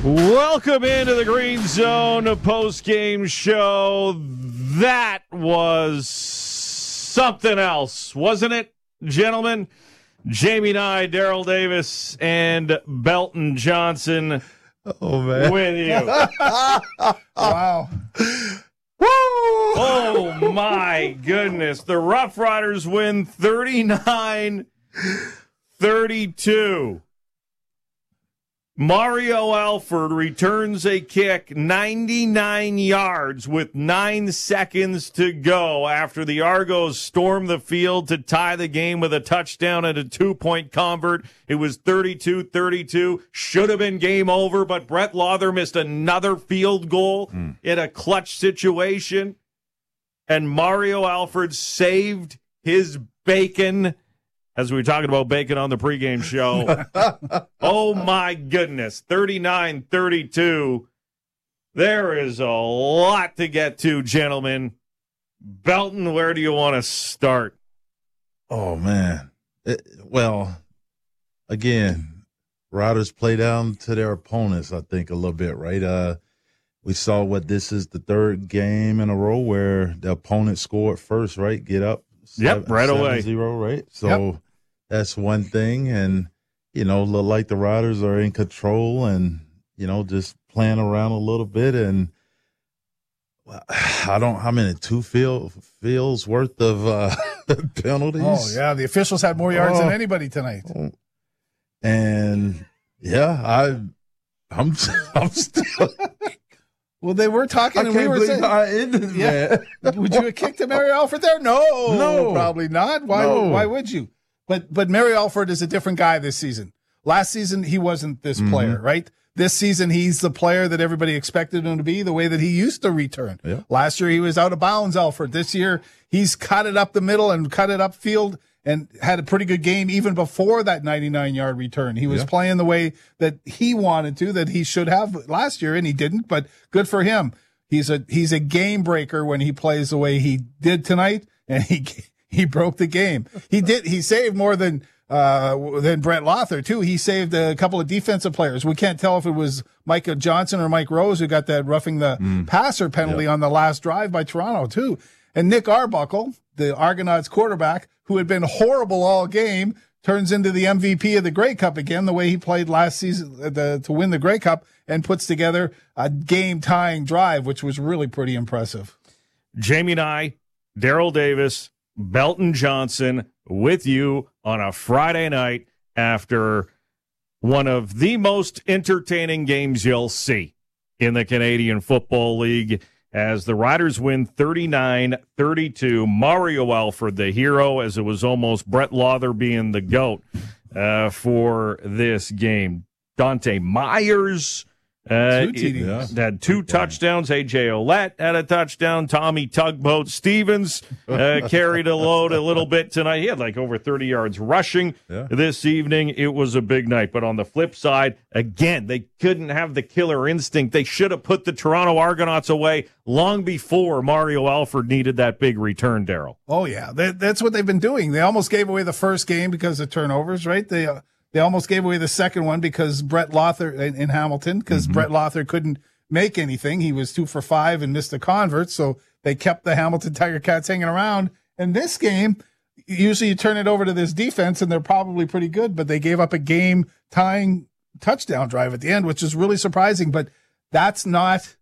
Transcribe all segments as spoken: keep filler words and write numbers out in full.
Welcome into the Green Zone post-game show. That was something else, wasn't it, gentlemen? Jamie Nye, Daryl Davis, and Belton Johnson oh, man. with you. Wow. Woo! Oh, my goodness. The Rough Riders win thirty-nine thirty-two. Mario Alford returns a kick ninety-nine yards with nine seconds to go after the Argos stormed the field to tie the game with a touchdown and a two-point convert. It was thirty-two thirty-two. Should have been game over, but Brett Lawther missed another field goal mm. in a clutch situation. And Mario Alford saved his bacon. As we were talking about bacon on the pregame show. Oh, my goodness. thirty-nine thirty-two. There is a lot to get to, gentlemen. Belton, where do you want to start? Oh, man. It, well, again, Riders play down to their opponents, I think, a little bit, right? Uh, we saw what this is the third game in a row where the opponent scored first, right? Get up. Yep, seven, right seven away. Zero, right? So. Yep. That's one thing, and, you know, look like the Riders are in control and, you know, just playing around a little bit. And I don't – how many? Two field, fields worth of uh, penalties? Oh, yeah. The officials had more yards oh. than anybody tonight. And, yeah, I, I'm, I'm still – Well, they were talking, I and can't we were believe saying, how I ended yeah. that. Would you have kicked to Mario Alford there? No, no, probably not. Why? No. Why would you? But but Mario Alford is a different guy this season. Last season he wasn't this mm-hmm. player, right? This season he's the player that everybody expected him to be, the way that he used to return. Yeah. Last year he was out of bounds, Alford. This year he's cut it up the middle and cut it up field and had a pretty good game even before that ninety-nine yard return. He was yeah. playing the way that he wanted to, that he should have last year, and he didn't, but good for him. He's a he's a game breaker when he plays the way he did tonight, and he he broke the game. He did he saved more than uh than Brett Lawther too. He saved a couple of defensive players. We can't tell if it was Micah Johnson or Mike Rose who got that roughing the mm. passer penalty yep. on the last drive by Toronto too. And Nick Arbuckle, the Argonauts quarterback, who had been horrible all game, turns into the M V P of the Grey Cup again, the way he played last season the, to win the Grey Cup, and puts together a game-tying drive, which was really pretty impressive. Jamie Nye, Daryl Davis, Belton Johnson with you on a Friday night after one of the most entertaining games you'll see in the Canadian Football League as the Riders win thirty-nine thirty-two. Mario Alford, the hero, as it was almost Brett Lawther being the GOAT uh, for this game. Dante Myers uh, two T Ds. It, had two touchdowns. A J Olette had a touchdown. Tommy Tugboat Stevens uh, carried a load a little bit tonight. He had like over thirty yards rushing yeah. this evening. It was a big night. But on the flip side, again, they couldn't have the killer instinct. They should have put the Toronto Argonauts away long before Mario Alford needed that big return, Daryl. Oh, yeah. That, that's what they've been doing. They almost gave away the first game because of turnovers, right? They uh, They almost gave away the second one because Brett Lawther in, in Hamilton, because mm-hmm. Brett Lawther couldn't make anything. He was two for five and missed a convert, so they kept the Hamilton Tiger Cats hanging around. And this game, usually you turn it over to this defense, and they're probably pretty good, but they gave up a game-tying touchdown drive at the end, which is really surprising. But that's not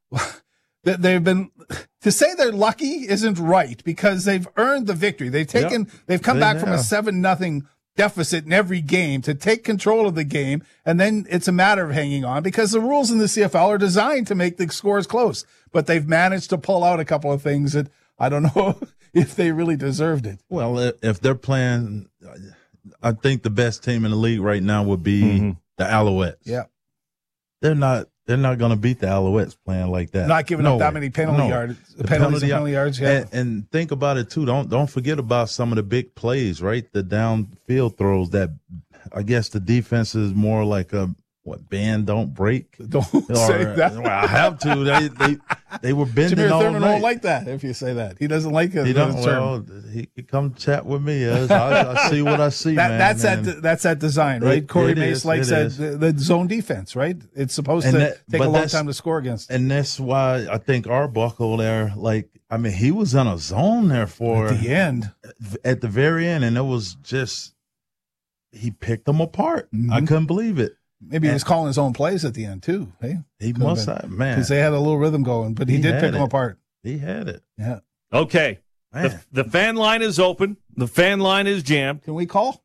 – they've been – to say they're lucky isn't right because they've earned the victory. They've taken yep. – they've come they back have. from a seven nothing deficit in every game to take control of the game, and then it's a matter of hanging on because the rules in the C F L are designed to make the scores close. But they've managed to pull out a couple of things that I don't know if they really deserved it. Well, if they're playing, I think the best team in the league right now would be mm-hmm. the Alouettes. Yeah, they're not. They're not going to beat the Alouettes playing like that. Not giving no up that way. many penalty no. yards, the penalties penalty, and penalty yards. Yeah, and, and think about it too. Don't don't forget about some of the big plays, right? The downfield throws that I guess the defense is more like a what band don't break. Don't Or, say that. Well, I have to. They they they were bending Jameer all Thurman night. won't like that if you say that. He doesn't like it. He don't. the term. Well, he could come chat with me. As I, I see what I see, That, man. that's and, that. That's that design, right? It- Corey it Mace is, likes it that is. the, the zone defense, right? It's supposed And to that- take but a long that's- time to score against. and that's why I think Arbuckle there, like, I mean, he was in a zone there for At the end, at the very end, and it was just he picked them apart. Mhm. I couldn't believe it. maybe he was calling his own plays at the end too. Hey, He Could've must been. have, man. because they had a little rhythm going, but he, He did had pick them it. apart. He had it. Yeah. Okay. Man. The, the fan line is open. The fan line is jammed. Can we call?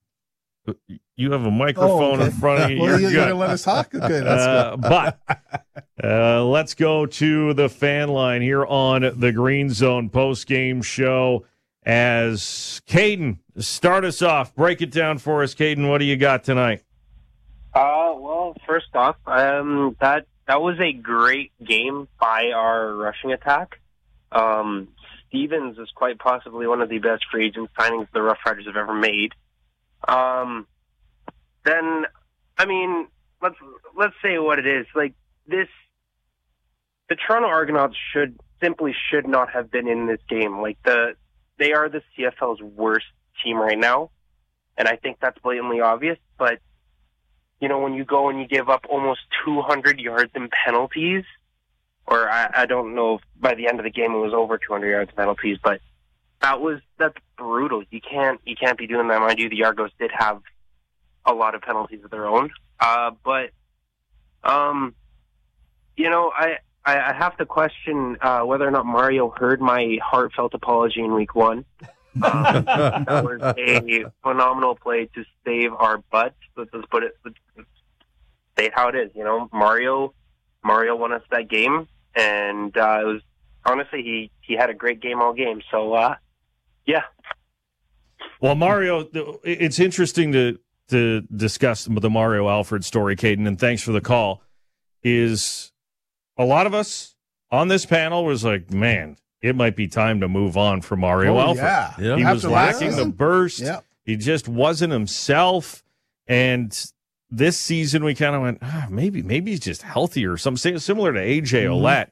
You have a microphone Oh, okay. in front of you. Well, You're you're good. going to let us talk? Okay, that's Uh, but uh, let's go to the fan line here on the Green Zone post-game show as Caden, start us off. Break it down for us, Caden. What do you got tonight? Uh, well, first off, um, that that was a great game by our rushing attack. Um, Stevens is quite possibly one of the best free agent signings the Rough Riders have ever made. Um, then, I mean, let's let's say what it is. Like this, the Toronto Argonauts should simply should not have been in this game. Like the, they are the C F L's worst team right now, and I think that's blatantly obvious. But you know, when you go and you give up almost two hundred yards in penalties, or I, I don't know if by the end of the game it was over two hundred yards in penalties, but that was, that's brutal. You can't, you can't be doing that. Mind you, the Argos did have a lot of penalties of their own. Uh, but, um, you know, I, I, I have to question, uh, whether or not Mario heard my heartfelt apology in week one. Um, that was a phenomenal play to save our butts. Let's just put it, let's say it how it is. You know, Mario, Mario won us that game, and uh, it was honestly he he had a great game all game. So uh, yeah. Well, Mario, it's interesting to to discuss the Mario Alford story, Caden, and thanks for the call. Is a lot of us on this panel was like, man, it might be time to move on from Mario Oh, Alford. yeah. Yeah. He After was last lacking the season? burst. Yeah. He just wasn't himself. And this season, we kind of went, ah, maybe, maybe he's just healthier or something similar to A J Mm-hmm. Ouellette.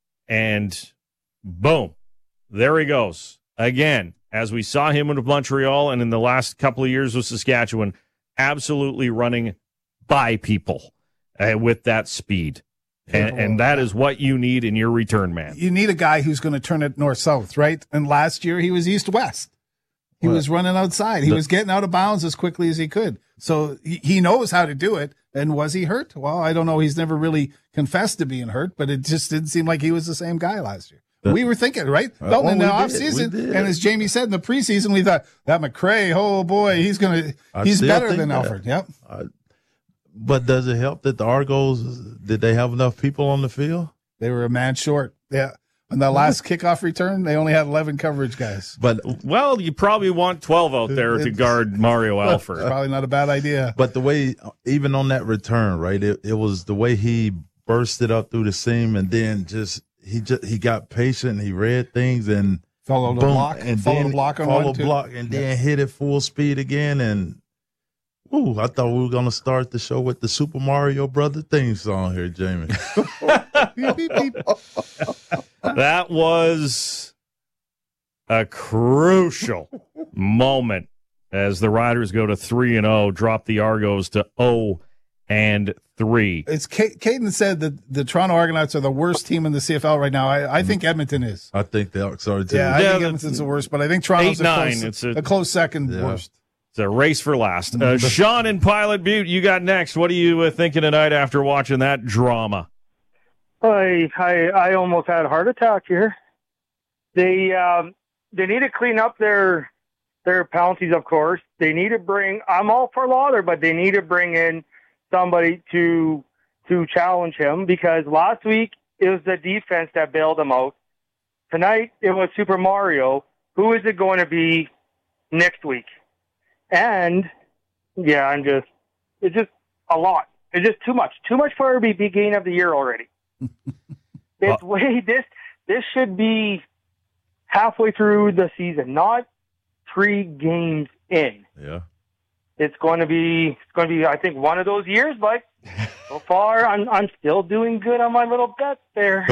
And boom, there he goes again. As we saw him in Montreal and in the last couple of years with Saskatchewan, absolutely running by people uh, with that speed. And, and that is what you need in your return man. You need a guy who's going to turn it north-south, right? And last year he was east-west. He What? was running outside. He The- was getting out of bounds as quickly as he could. So he, he knows how to do it. And was he hurt? Well, I don't know. He's never really confessed to being hurt, but it just didn't seem like he was the same guy last year. The- we were thinking, right? Uh, Don't well, in the we off did. season. We did. And as Jamie said in the preseason, we thought that McCray, oh boy, he's going to, I he's still better think than that. Alfred. Yep. But does it help that the Argos, did they have enough people on the field? They were a man short. Yeah. On the last kickoff return, they only had eleven coverage guys. But Well, you probably want twelve out there to It's- guard Mario Alford. Probably not a bad idea. but the way, even on that return, right, it, it was the way he bursted up through the seam and then just, he just, he got patient, he read things and Follow the boom, block, and follow then the block on follow one, too. block and then hit it full speed again. And ooh, I thought we were going to start the show with the Super Mario Brother theme song here, Jamie. Beep, beep, beep. That was a crucial moment as the Riders go to three and zero, drop the Argos to zero and three. It's Ca- Caden said that the Toronto Argonauts are the worst team in the C F L right now. I, I think Edmonton is. I think the Elks are too. Yeah, I Yeah, think the- Edmonton's the worst, but I think Toronto's eight, a, nine, close, it's a- a close second Yeah. worst. It's a race for last. Uh, Sean in Pilot Butte, you got next. What are you uh, thinking tonight after watching that drama? I, I I almost had a heart attack here. They um, they need to clean up their their penalties, of course. They need to bring. I'm all for Lauder, but they need to bring in somebody to to challenge him because last week it was the defense that bailed him out. Tonight it was Super Mario. Who is it going to be next week? And yeah, I'm just it's just a lot. It's just too much. Too much for the beginning of the year already. It's way this this should be halfway through the season, not three games in. Yeah. it's going to be, it's going to be, I think, one of those years, but so far I'm, I'm still doing good on my little bet there.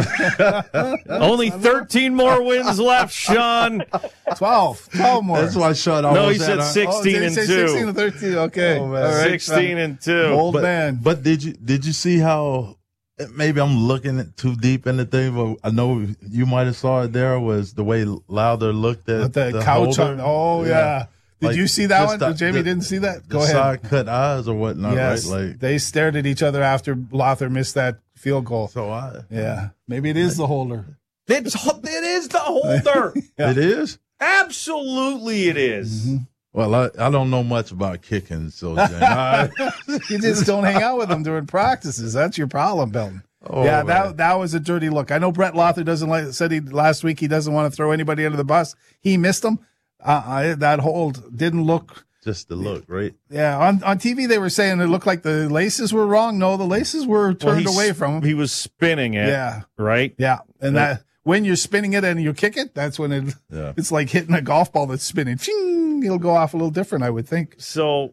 Only thirteen more wins left, Sean. twelve. twelve more. That's why Sean No, almost he said uh, sixteen oh, and say two. sixteen and thirteen. Okay. Oh, man. All right. sixteen and two. Old but, man. But did you did you see how? Maybe I'm looking too deep in the thing, but I know you might have saw it. There was the way Lowther looked at With the, the couch holder. on. Oh, yeah. yeah. Did Like, you see that just one? the- Jamie the- didn't see that? Go the ahead. side cut eyes or whatnot, Yes. right? Like They stared at each other after Lowther missed that field goal. so, I Yeah. Maybe it is the holder. It's, it is the holder. Yeah. it is. Absolutely it is. Mm-hmm. Well, I, I don't know much about kicking, so Jamie, I, You just don't hang out with them during practices. That's your problem, Belton. oh, yeah, man. that that was a dirty look. I know Brett Lowther doesn't like. Said he last week he doesn't want to throw anybody under the bus. He missed them. Uh, I, that hold didn't look. just the look, right? Yeah, on on T V they were saying it looked like the laces were wrong. No, the laces were Well, turned he's- away from him. He was spinning it, Yeah, right? yeah, and that when you're spinning it and you kick it, that's when it Yeah. it's like hitting a golf ball that's spinning. Ching, it'll go off a little different, I would think. So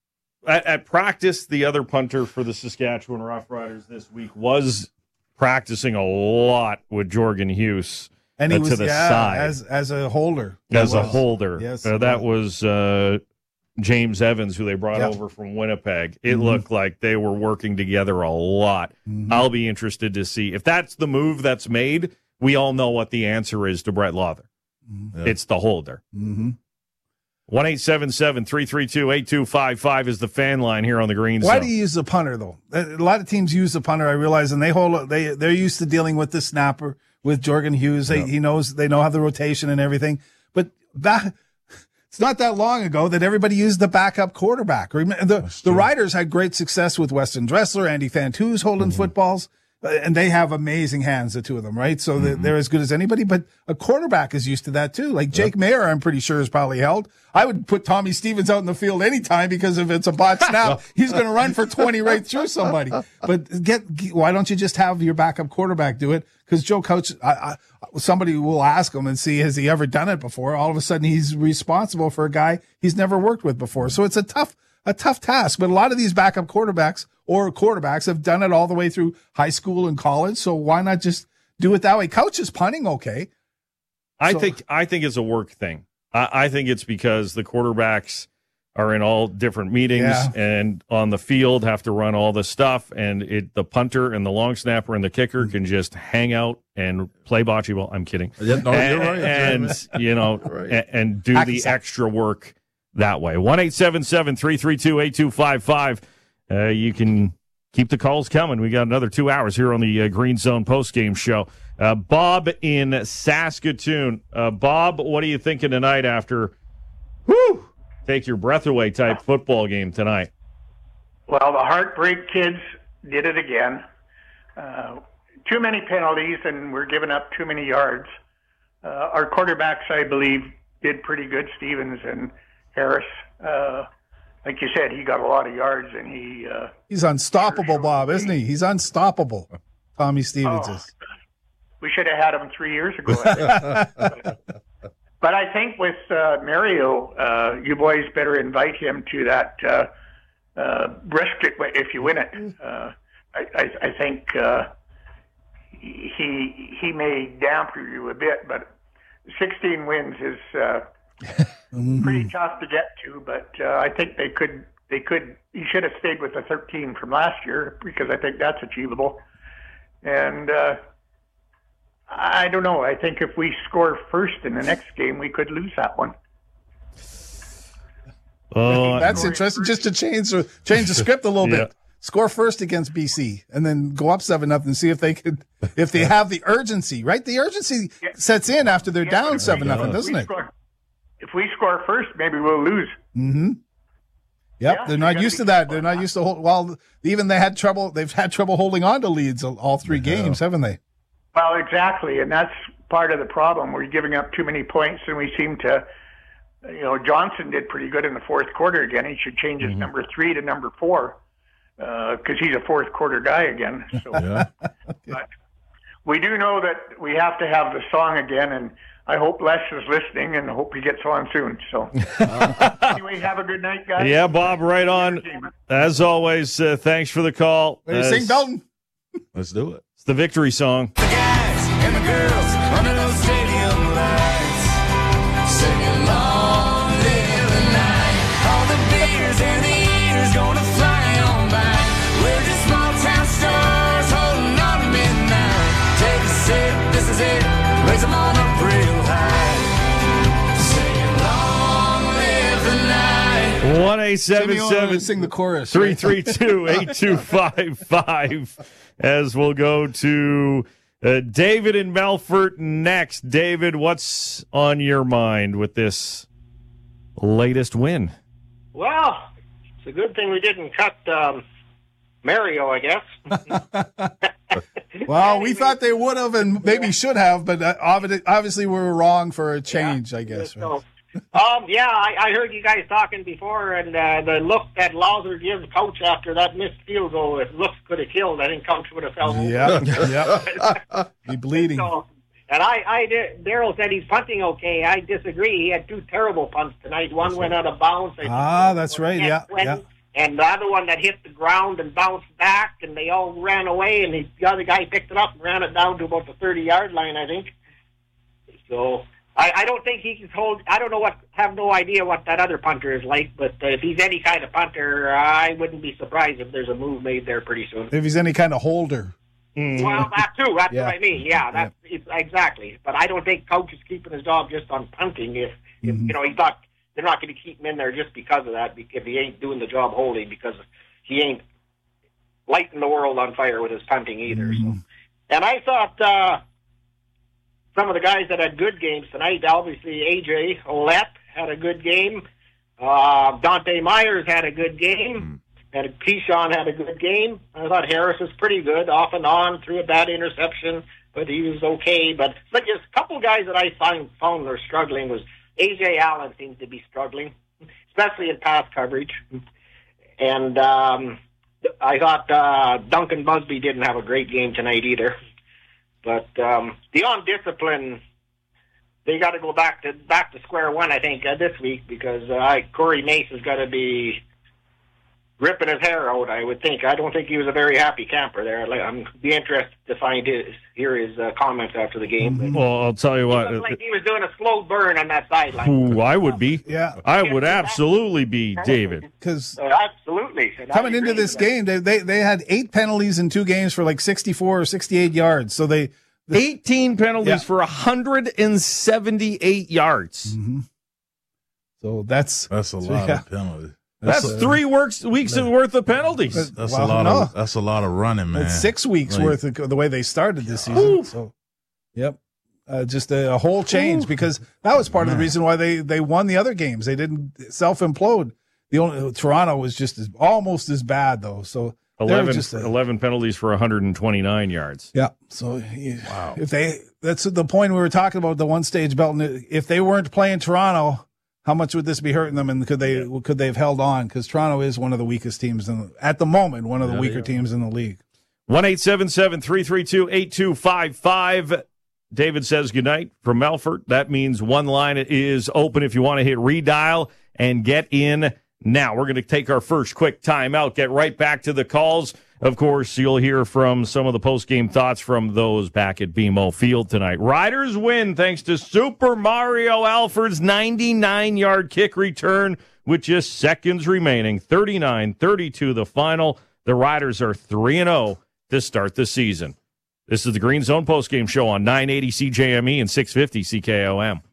at, at practice, the other punter for the Saskatchewan Roughriders this week was practicing a lot with Jorgen Hughes And he uh, was to the yeah, side as as a holder. as He a was. holder. Yes, Uh, he that was uh, James Evans, who they brought Yeah. over from Winnipeg. It Mhm. looked like they were working together a lot. Mhm. I'll be interested to see if that's the move that's made. We all know what the answer is to Brett Lowther. Mhm. Yeah. It's the holder. Mm-hmm. one eight seven seven, three three two, eight two five five is the fan line here on the Green Why Zone. do you use the punter though? A lot of teams use the punter. I realize, and they hold they they're used to dealing with the snapper with Jorgen Hughes. They, Yeah. He knows they know how the rotation and everything. But that it's not that long ago that everybody used the backup quarterback. Remember, the the Riders had great success with Weston Dressler, Andy Fantuz holding Mm-hmm. footballs. uh, And they have amazing hands, the two of them, right? So Mm-hmm. they're, they're as good as anybody, but a quarterback is used to that too. Like Jake Mayer, I'm pretty sure is probably held. I would put Tommy Stevens out in the field anytime because if it's a bot snap, he's going to run for twenty right through somebody. But get, get- why don't you just have your backup quarterback do it? Because Joe Couch, I, I, somebody will ask him and see, has he ever done it before? All of a sudden he's responsible for a guy he's never worked with before. So it's a tough, a tough task. But a lot of these backup quarterbacks or quarterbacks have done it all the way through high school and college. So why not just do it that way? Couch is punting okay. I So- think I think it's a work thing. I, I think it's because the quarterbacks are in all different meetings Yeah. and on the field have to run all the stuff, and it the punter and the long snapper and the kicker can just hang out and play bocce ball. I'm kidding. Yeah, no, and, you're right. and you know, Right. and, and do Hack the us up. extra work that way. One eight seven seven three three two eight two five five. Uh, you can keep the calls coming. We got another two hours here on the uh, Green Zone postgame show. Uh, Bob in Saskatoon. Uh, Bob, what are you thinking tonight after? Whoo! Take your breath away type football game tonight. Well, the Heartbreak Kids did it again. Uh, too many penalties, and we're giving up too many yards. Uh, our quarterbacks, I believe, did pretty good. Stevens and Harris. Uh, like you said, he got a lot of yards, and he. Uh, He's unstoppable, Bob, isn't he? He's unstoppable. Tommy Stevens Oh. is. we should have had him three years ago. But I think with uh, Mario, uh, you boys better invite him to that uh, uh, brisket if you win it. Uh, I, I, I think uh, he he may damper you a bit, but sixteen wins is uh, pretty tough to get to. But uh, I think they could they could. He should have stayed with the thirteen from last year because I think that's achievable. And uh, I don't know. I think if we score first in the next game, we could lose that one. Oh, That's interesting. Just to change the change the script a little Yeah. bit. Score first against B C, and then go up seven nothing. And see if they could, if they have the urgency. Right, the urgency Yeah. sets in after they're Yeah, down but seven if nothing, we doesn't it? score- If we score first, maybe we'll lose. Mm-hmm. Yep, Yeah, they're you not gotta used be to that. careful. They're not used to hold. Well, even they had trouble. They've had trouble holding on to leads all- all three games, haven't they? Well, exactly, and that's part of the problem. We're giving up too many points, and we seem to, you know, Johnson did pretty good in the fourth quarter again. He should change his Mm-hmm. number three to number four because he's a fourth quarter guy again. So, Yeah. but we do know that we have to have the song again, and I hope Les is listening and hope he gets on soon. So, anyway, have a good night, guys. Yeah, Bob, right on. As always, uh, thanks for the call. Ready to sing, Belton? Let's do it. It's the victory song. The guys and the girls under those stadium lights, singing long live the night. All the beers and the years gonna fly on by. We're just small town stars holding on to midnight. Take a sip, this is it. Raise them on up real high. Singing long live the night. one eight seven seven sing the chorus. three three two, eight two five five. As we'll go to uh, David in Melfort next. David, what's on your mind with this latest win? Well, it's a good thing we didn't cut um, Mario, I guess. Well, we thought they would have and maybe should have, but uh, obvi- obviously we were wrong for a change, Yeah. I guess. So, um, yeah, I, I heard you guys talking before, and uh, the look that Lawler gives Coach after that missed field goal, if looks could have killed, I think Coach would have fell over. Yeah, yeah. Be bleeding. So, and I, I did, Daryl said he's punting okay. I disagree. He had two terrible punts tonight. One went out of bounds. I Ah, think, that's right. Yeah, went, yeah. And the other one that hit the ground and bounced back, and they all ran away, and the, the other guy picked it up and ran it down to about the thirty-yard line, I think. So I, I don't think he can hold. I don't know what. Have no idea what that other punter is like. But uh, if he's any kind of punter, I wouldn't be surprised if there's a move made there pretty soon. If he's any kind of holder. Well, that too. That's Yeah. what I mean. Yeah, that's it's, exactly. But I don't think Coach is keeping his job just on punting. If, if Mhm. you know, he's not. They're not going to keep him in there just because of that. If he ain't doing the job wholly, because he ain't lighting the world on fire with his punting either. So, and I thought uh, some of the guys that had good games tonight. Obviously, A J Olette had a good game. Uh, Dante Myers had a good game. And Keyshawn had a good game. I thought Harris was pretty good, off and on, threw a bad interception, but he was okay. But, but just a couple guys that I find, found were struggling was A J Allen seems to be struggling, especially in pass coverage. And um, I thought uh, Duncan Busby didn't have a great game tonight either. But um, the on-discipline, they got to go back to back to square one, I think, uh, this week, because uh, I, Corey Mace has got to be ripping his hair out, I would think. I don't think he was a very happy camper there. I'm be interested to find his hear his uh, comments after the game. But Well, I'll tell you he what. looked like he was doing a slow burn on that sideline. Ooh, I would be. Yeah. I would absolutely be, David. Because Uh, absolutely. And I coming into agree this with that. game, they, they they had eight penalties in two games for like sixty-four or sixty-eight yards. So they eighteen penalties Yeah. for one hundred seventy-eight yards. so that's That's a lot yeah. of penalties. That's uh, three works, weeks worth of penalties. That's Well, a lot no. of that's a lot of running, man. It's six weeks Like- worth of the way they started this season. So, yep, uh, just a, a whole change because that was part of the reason why they they won the other games. They didn't self implode. The only Toronto was just as, almost as bad though. So they're eleven, just a- eleven penalties for one hundred twenty-nine yards. yeah. So wow. if they that's the point we were talking about the one stage belt. If they weren't playing Toronto, how much would this be hurting them? And could they could they have held on? Because Toronto is one of the weakest teams in the, at the moment, one of the Yeah, weaker they are. teams in the league. one eight seven seven, three three two, eight two five five. David says goodnight from Melfort. That means one line is open if you want to hit redial and get in now. We're going to take our first quick timeout, get right back to the calls. Of course, you'll hear from some of the post-game thoughts from those back at B M O Field tonight. Riders win thanks to Super Mario Alford's ninety-nine-yard kick return with just seconds remaining. thirty-nine thirty-two the final. The Riders are three and oh to start the season. This is the Green Zone postgame show on nine eighty C J M E and six fifty C K O M.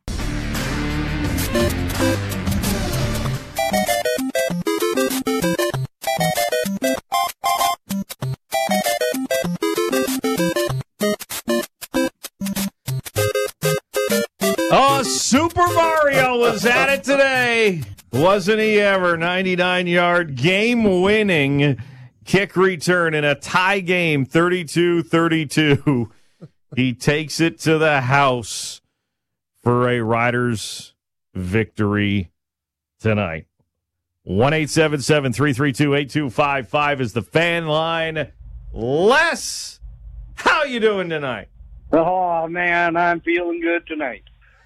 Oh, Super Mario was at it today. Wasn't he ever? ninety-nine-yard game-winning kick return in a tie game, thirty-two thirty-two. He takes it to the house for a Riders victory tonight. one eight seven seven, three three two, eight two five five is the fan line. Les, how you doing tonight? Oh, man, I'm feeling good tonight.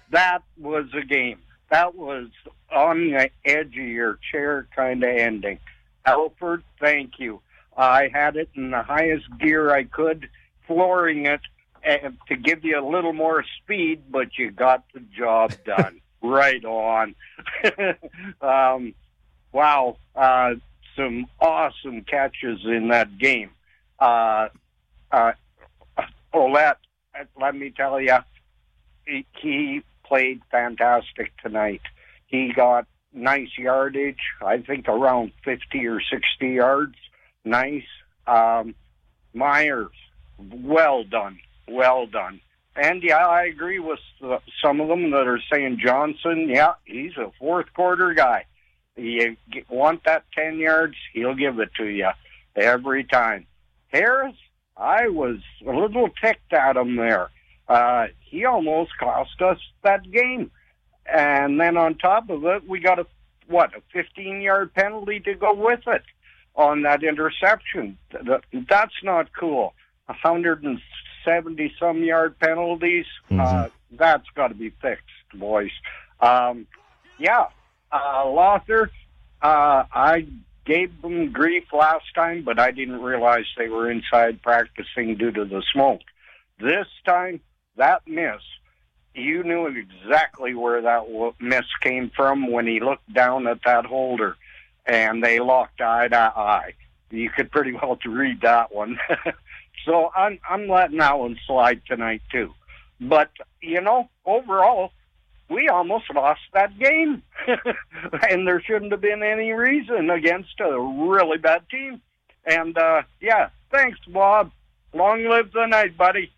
that was a game. That was on the edge of your chair kind of ending. Alford, thank you. I had it in the highest gear I could, flooring it uh, to give you a little more speed, but you got the job done. Right on. um, wow. Uh, some awesome catches in that game. Uh, uh, Olette, let me tell you, he, he played fantastic tonight. He got nice yardage, I think around fifty or sixty yards. Nice. Um, Myers, well done. Well done. And, yeah, I agree with uh, some of them that are saying Johnson, yeah, he's a fourth quarter guy. You get, want that ten yards, he'll give it to you every time. Harris, I was a little ticked at him there. Uh, he almost cost us that game. And then on top of it, we got a, what, a fifteen-yard penalty to go with it on that interception. That's not cool. one hundred seventy-some yard penalties, mm-hmm. uh, that's got to be fixed, boys. Um, yeah, uh, Lothar, uh, I gave them grief last time, but I didn't realize they were inside practicing due to the smoke. This time, that miss, you knew exactly where that miss came from when he looked down at that holder, and they locked eye to eye. You could pretty well read that one. So I'm I'm letting that one slide tonight too. But you know, overall, we almost lost that game, and there shouldn't have been any reason against a really bad team. And uh, yeah, thanks, Bob. Long live the night, buddy.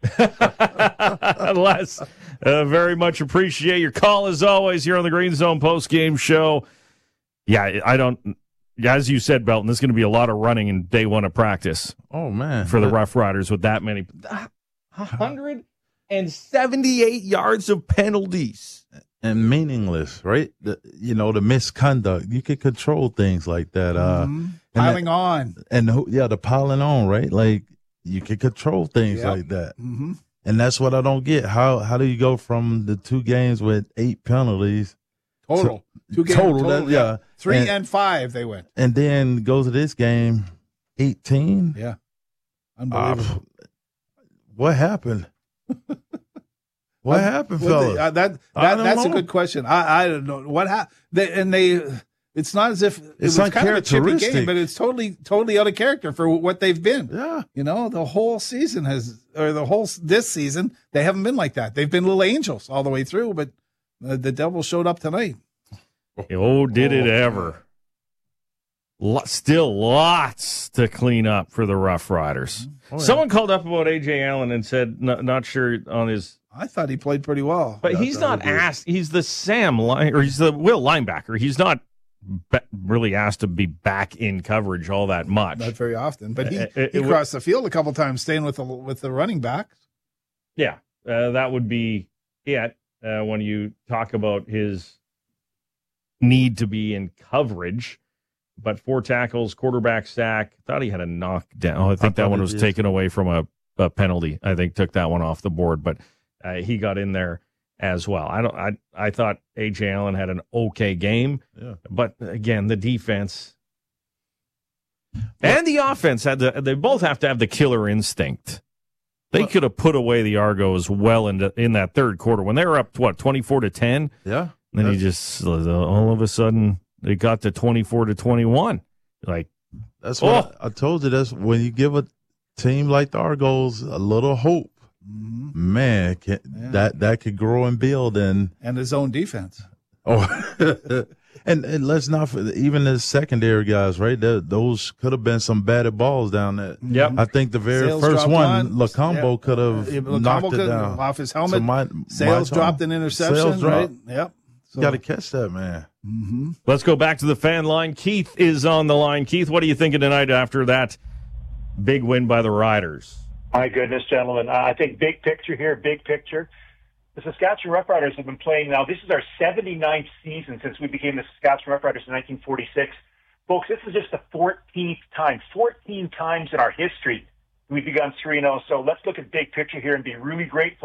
Les, uh, very much appreciate your call as always here on the Green Zone Post Game Show. Yeah, I don't. As you said, Belton, there's going to be a lot of running in day one of practice. Oh, man. For the Rough Riders with that many. one hundred seventy-eight yards of penalties. And meaningless, right? The, you know, the misconduct. You can control things like that. Mm-hmm. Uh, piling that, on. And, the, yeah, the piling on, right? Like, you can control things yep. like that. Mm-hmm. And that's what I don't get. How how do you go from the two games with eight penalties? Total. To, two games total. total That, yeah. Three and, and five they went. And then go to this game, eighteen. Yeah. Unbelievable. Uh, what happened? What happened, fellas? Uh, that that that's know. a good question. I I don't know what happened. And they, it's not as if it it's was kind of a chippy game, but it's totally totally out of character for what they've been. Yeah, you know, the whole season has, or the whole this season, they haven't been like that. They've been little angels all the way through, but uh, the devil showed up tonight. Oh, did it ever? Lo- still lots to clean up for the Rough Riders. Oh, yeah. Someone called up about A J Allen and said n- not sure on his. I thought he played pretty well. But he's not asked. He's the Sam line, or he's the Will linebacker. He's not be- really asked to be back in coverage all that much. Not very often. But he, it, it, he it crossed would, the field a couple times, staying with the with the running backs. Yeah, uh, that would be it. Uh, when you talk about his need to be in coverage, but four tackles, quarterback sack. Thought he had a knockdown. Oh, I think I that one was did. taken away from a, a penalty. I think took that one off the board, but. Uh, he got in there as well. I don't. I I thought A J Allen had an okay game, yeah. but again, the defense and the offense had the. They both have to have the killer instinct. They well, could have put away the Argos well in the, in that third quarter when they were up what twenty-four to ten. Yeah. And then you just all of a sudden they got to twenty-four to twenty-one. Like that's what oh. I, I told you. That's when you give a team like the Argos a little hope. Mm-hmm. Man, can, yeah. that that could grow and build, and and his own defense. Oh, and, and let's not even the secondary guys, right? The, those could have been some batted balls down there. Yep. I think the very Sales first one, one. Lacombo yeah. could have yeah, knocked it down off his helmet. So my, Sales my dropped an interception, Sales right? Yep. So. Got to catch that, man. Mm-hmm. Let's go back to the fan line. Keith is on the line. Keith, what are you thinking tonight after that big win by the Riders? My goodness, gentlemen. Uh, I think big picture here, big picture. The Saskatchewan Roughriders have been playing now. This is our seventy-ninth season since we became the Saskatchewan Roughriders in nineteen forty-six. Folks, this is just the fourteenth time, fourteen times in our history we've begun three and oh. So let's look at big picture here and be really grateful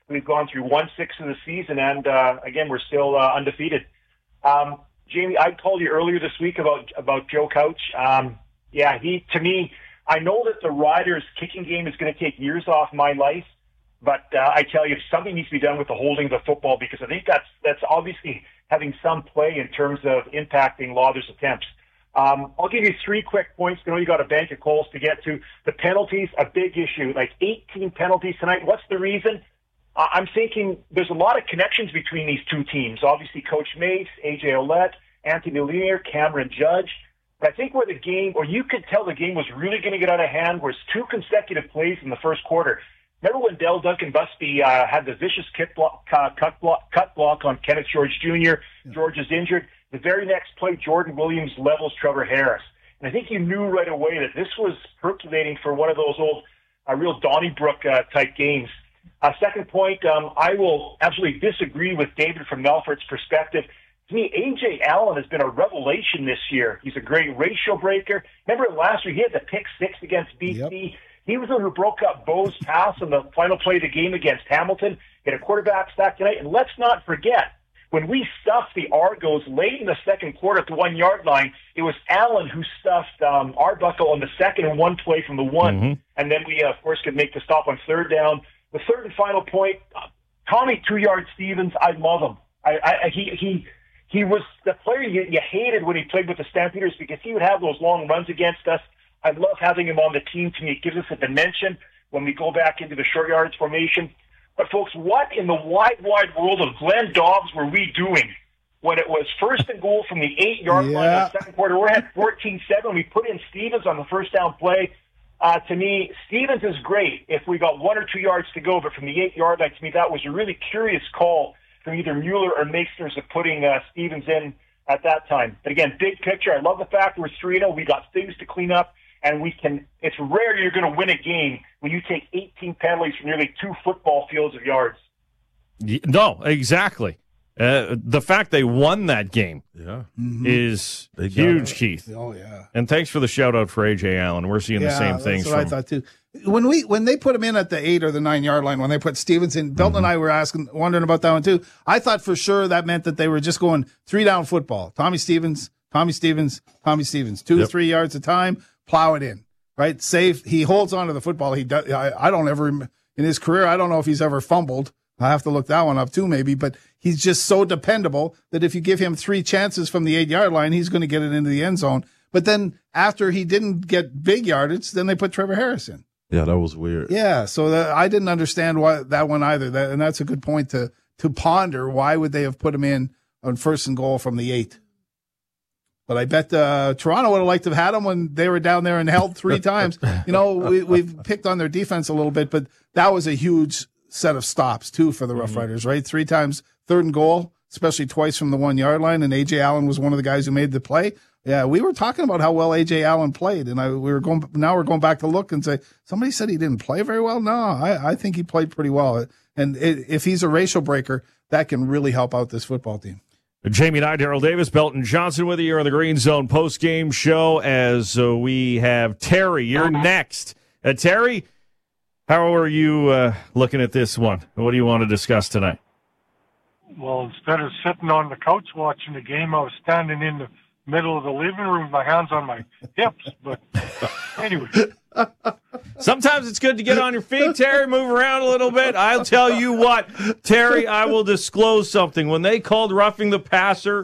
We've gone through one-sixth of the season, and uh, again, we're still uh, undefeated. Um, Jamie, I called you earlier this week about about Joe Couch. Um, yeah, he to me, I know that the Riders' kicking game is going to take years off my life, but uh, I tell you, something needs to be done with the holding of the football, because I think that's that's obviously having some play in terms of impacting Lauder's attempts. Um, I'll give you three quick points. I know you got a bank of calls to get to. The penalties, a big issue, like eighteen penalties tonight. What's the reason? Uh, I'm thinking there's a lot of connections between these two teams. Obviously, Coach Mace, A J Ouellette, Anthony Lanier, Cameron Judge. But I think where the game, or you could tell the game was really going to get out of hand, was two consecutive plays in the first quarter. Remember when Dell Duncan Busby uh, had the vicious kick block, uh, cut block, cut block on Kenneth George Junior? George is injured. The very next play, Jordan Williams levels Trevor Harris. And I think you knew right away that this was percolating for one of those old, uh, real Donnybrook uh, type games. Uh, second point, um, I will absolutely disagree with David from Melfort's perspective. To me, A J Allen has been a revelation this year. He's a great ratio breaker. Remember last year, he had the pick six against B C. Yep. He was the one who broke up Bo's pass on the final play of the game against Hamilton. He had a quarterback sack tonight. And let's not forget, when we stuffed the Argos late in the second quarter at the one-yard line, it was Allen who stuffed um, Arbuckle on the second and one play from the one. Mm-hmm. And then we, uh, of course, could make the stop on third down. The third and final point, uh, Tommy Two-Yard Stevens, I love him. I, I, he he he was the player you, you hated when he played with the Stampeders, because he would have those long runs against us. I love having him on the team. To me, it gives us a dimension when we go back into the short yards formation. But, folks, what in the wide, wide world of Glenn Dobbs were we doing when it was first and goal from the eight-yard yeah. line in the second quarter? We're at fourteen seven. We put in Stevens on the first down play. Uh, to me, Stevens is great if we got one or two yards to go, but from the eight-yard line, to me, that was a really curious call from either Mueller or Makesners of putting uh, Stevens in at that time. But, again, big picture, I love the fact we're three and oh. We got things to clean up. And we can, it's rare you're going to win a game when you take eighteen penalties for nearly two football fields of yards. No, exactly. Uh, the fact they won that game yeah. mm-hmm. is huge, Keith. Oh, yeah. And thanks for the shout-out for A J Allen. We're seeing yeah, the same things. That's what from... I thought, too. When we when they put him in at the eight or the nine-yard line, when they put Stevens in, Belton mm-hmm. and I were asking, wondering about that one, too. I thought for sure that meant that they were just going three-down football. Tommy Stevens, Tommy Stevens, Tommy Stevens. Two yep. to three yards a time, plow it in. Right, safe. He holds on to the football. He does. I, I don't ever in his career. I don't know if he's ever fumbled. I have to look that one up too, maybe. But he's just so dependable that if you give him three chances from the eight yard line, he's going to get it into the end zone. But then after he didn't get big yardage, then they put Trevor Harris in. Yeah, that was weird. Yeah, so that, I didn't understand why that one either. That, and that's a good point to to ponder. Why would they have put him in on first and goal from the eight? But I bet uh, Toronto would have liked to have had them when they were down there and held three times. You know, we, we've picked on their defense a little bit, but that was a huge set of stops, too, for the Rough Riders, right? Three times third and goal, especially twice from the one-yard line, and A J Allen was one of the guys who made the play. Yeah, we were talking about how well A J Allen played, and I, we were going. Now we're going back to look and say, somebody said he didn't play very well? No, I, I think he played pretty well. And it, if he's a ratio breaker, that can really help out this football team. Jamie and I, Daryl Davis, Belton Johnson with you here on the Green Zone post-game show as uh, we have Terry. You're next. Uh, Terry, how are you uh, looking at this one? What do you want to discuss tonight? Well, instead of sitting on the couch watching the game, I was standing in the middle of the living room with my hands on my hips. But anyway. Sometimes it's good to get on your feet, Terry, move around a little bit. I'll tell you what, Terry, I will disclose something. When they called roughing the passer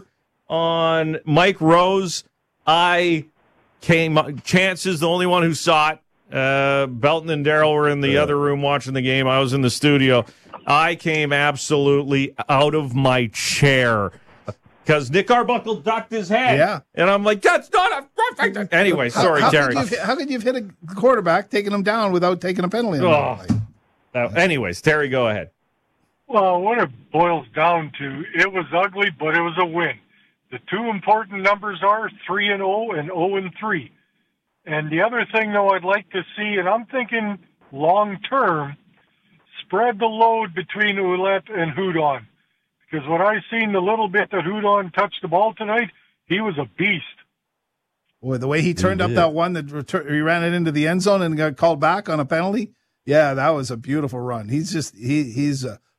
on Mike Rose, I came, Chance is the only one who saw it. Uh, Belton and Daryl were in the yeah. other room watching the game. I was in the studio. I came absolutely out of my chair because Nick Arbuckle ducked his head. Yeah. And I'm like, that's not a roughing. Anyway, sorry, how, how Terry. Could you, how could you have hit a quarterback, taking him down without taking a penalty? Oh. Uh, anyways, Terry, go ahead. Well, what it boils down to, it was ugly, but it was a win. The two important numbers are three and oh and oh and three. And the other thing, though, I'd like to see, and I'm thinking long-term, spread the load between Ouellette and Hudon. Because when I seen the little bit that Hudon touched the ball tonight, he was a beast. Boy, the way he turned he up that one that retur- he ran it into the end zone and got called back on a penalty. Yeah, that was a beautiful run. He's just he he's a,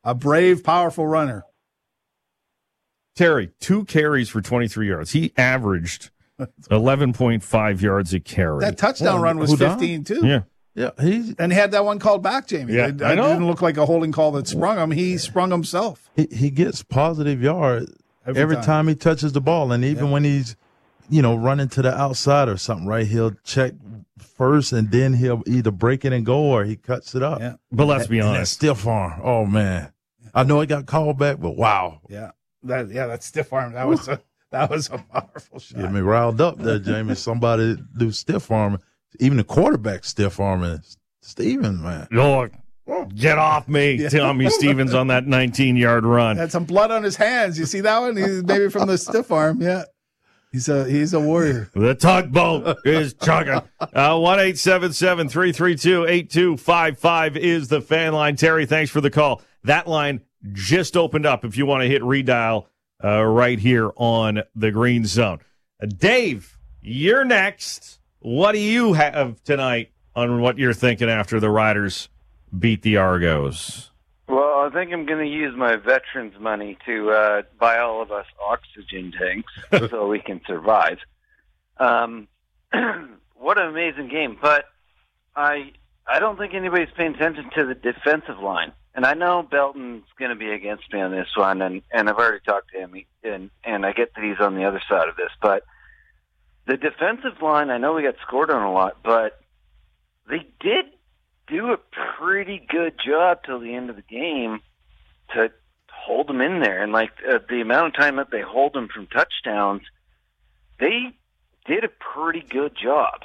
a brave, powerful runner. Terry, two carries for twenty-three yards. He averaged eleven point five yards a carry. That touchdown Well, run was who done? fifteen, too. Yeah. Yeah, he's And he had that one called back, Jamie. Yeah, it, I it know. didn't look like a holding call that sprung him. He sprung himself. he, he gets positive yards Every every, time. time. he touches the ball, and even Yeah. when he's, you know, running to the outside or something, right? He'll check first, and then he'll either break it and go, or he cuts it up. Yeah. But let's be And that honest. stiff arm. Oh man, I know he got called back, but wow, Yeah. That yeah, that stiff arm. That was a that was a powerful shot. get me riled up there, Jamie. Somebody do stiff arm, even the quarterback stiff arming Steven, man. Lord, get off me, Tommy Stevens, on that nineteen-yard run. Had some blood on his hands. You see that one? He's maybe from the stiff arm. Yeah. He's a he's a warrior. The tugboat is chugging. Uh, one eight seven seven, three three two, eight two five five is the fan line. Terry, thanks for the call. That line just opened up if you want to hit redial uh, right here on the Green Zone. Uh, Dave, you're next. What do you have tonight on what you're thinking after the Riders beat the Argos? Well, I think I'm going to use my veterans money to uh, buy all of us oxygen tanks so we can survive. Um, what an amazing game! But I I don't think anybody's paying attention to the defensive line. And I know Belton's going to be against me on this one, and, and I've already talked to him, and, and I get that he's on the other side of this. But the defensive line, I know we got scored on a lot, but they did do a pretty good job till the end of the game to hold them in there. And, like, uh, the amount of time that they hold them from touchdowns, they did a pretty good job.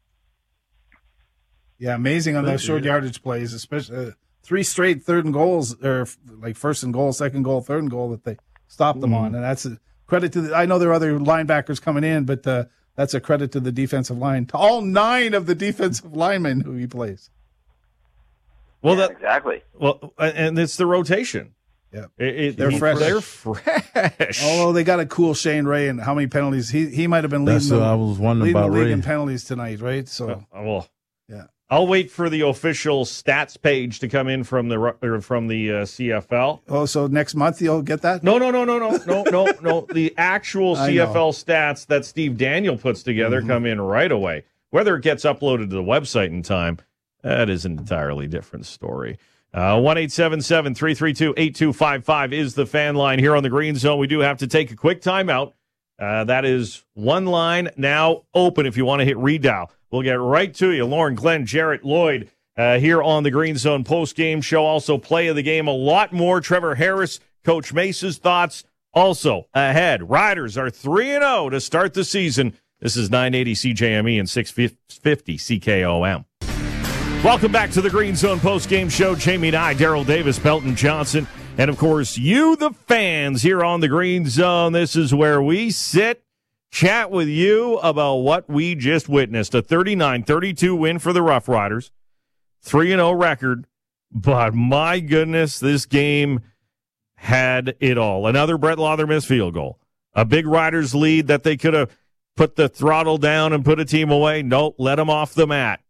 Yeah, amazing on those short yardage plays, especially uh, three straight third and goals, or like first and goal, second goal, third and goal that they stopped them Mm-hmm. on. And that's a credit to the, I know there are other linebackers coming in, but uh, that's a credit to the defensive line, to all nine of the defensive linemen who he plays. Well, Yeah, that exactly. well, and it's the rotation. Yeah. It, it, They're he- fresh. They're fresh. Although they got a cool Shane Ray, and how many penalties he he might have been leading That's the, what I was wondering leading the about league Ray. in penalties tonight, right? So Uh, well, yeah. I'll wait for the official stats page to come in from the Ru- or from the uh, C F L. Oh, so next month you'll get that? No, no, no, no, no, no, no, no. The actual I C F L know. stats that Steve Daniel puts together Mhm. come in right away. Whether it gets uploaded to the website in time, that is an entirely different story. Uh, one eight seven seven, three three two, eight two five five is the fan line here on the Green Zone. We do have to take a quick timeout. Uh, that is one line now open if you want to hit redial. We'll get right to you. Lauren, Glenn, Jarrett, Lloyd uh, here on the Green Zone post-game show. Also play of the game, a lot more. Trevor Harris, Coach Mace's thoughts also ahead. Riders are three and oh to start the season. This is nine eighty C J M E and six fifty C K O M. Welcome back to the Green Zone post-game show. Jamie and I, Daryl Davis, Belton Johnson, and, of course, you, the fans, here on the Green Zone. This is where we sit, chat with you about what we just witnessed. A thirty-nine thirty-two win for the Rough Riders, three and oh record. But, my goodness, this game had it all. Another Brett Lothermiss field goal. A big Riders lead that they could have put the throttle down and put a team away. Nope, let them off the mat.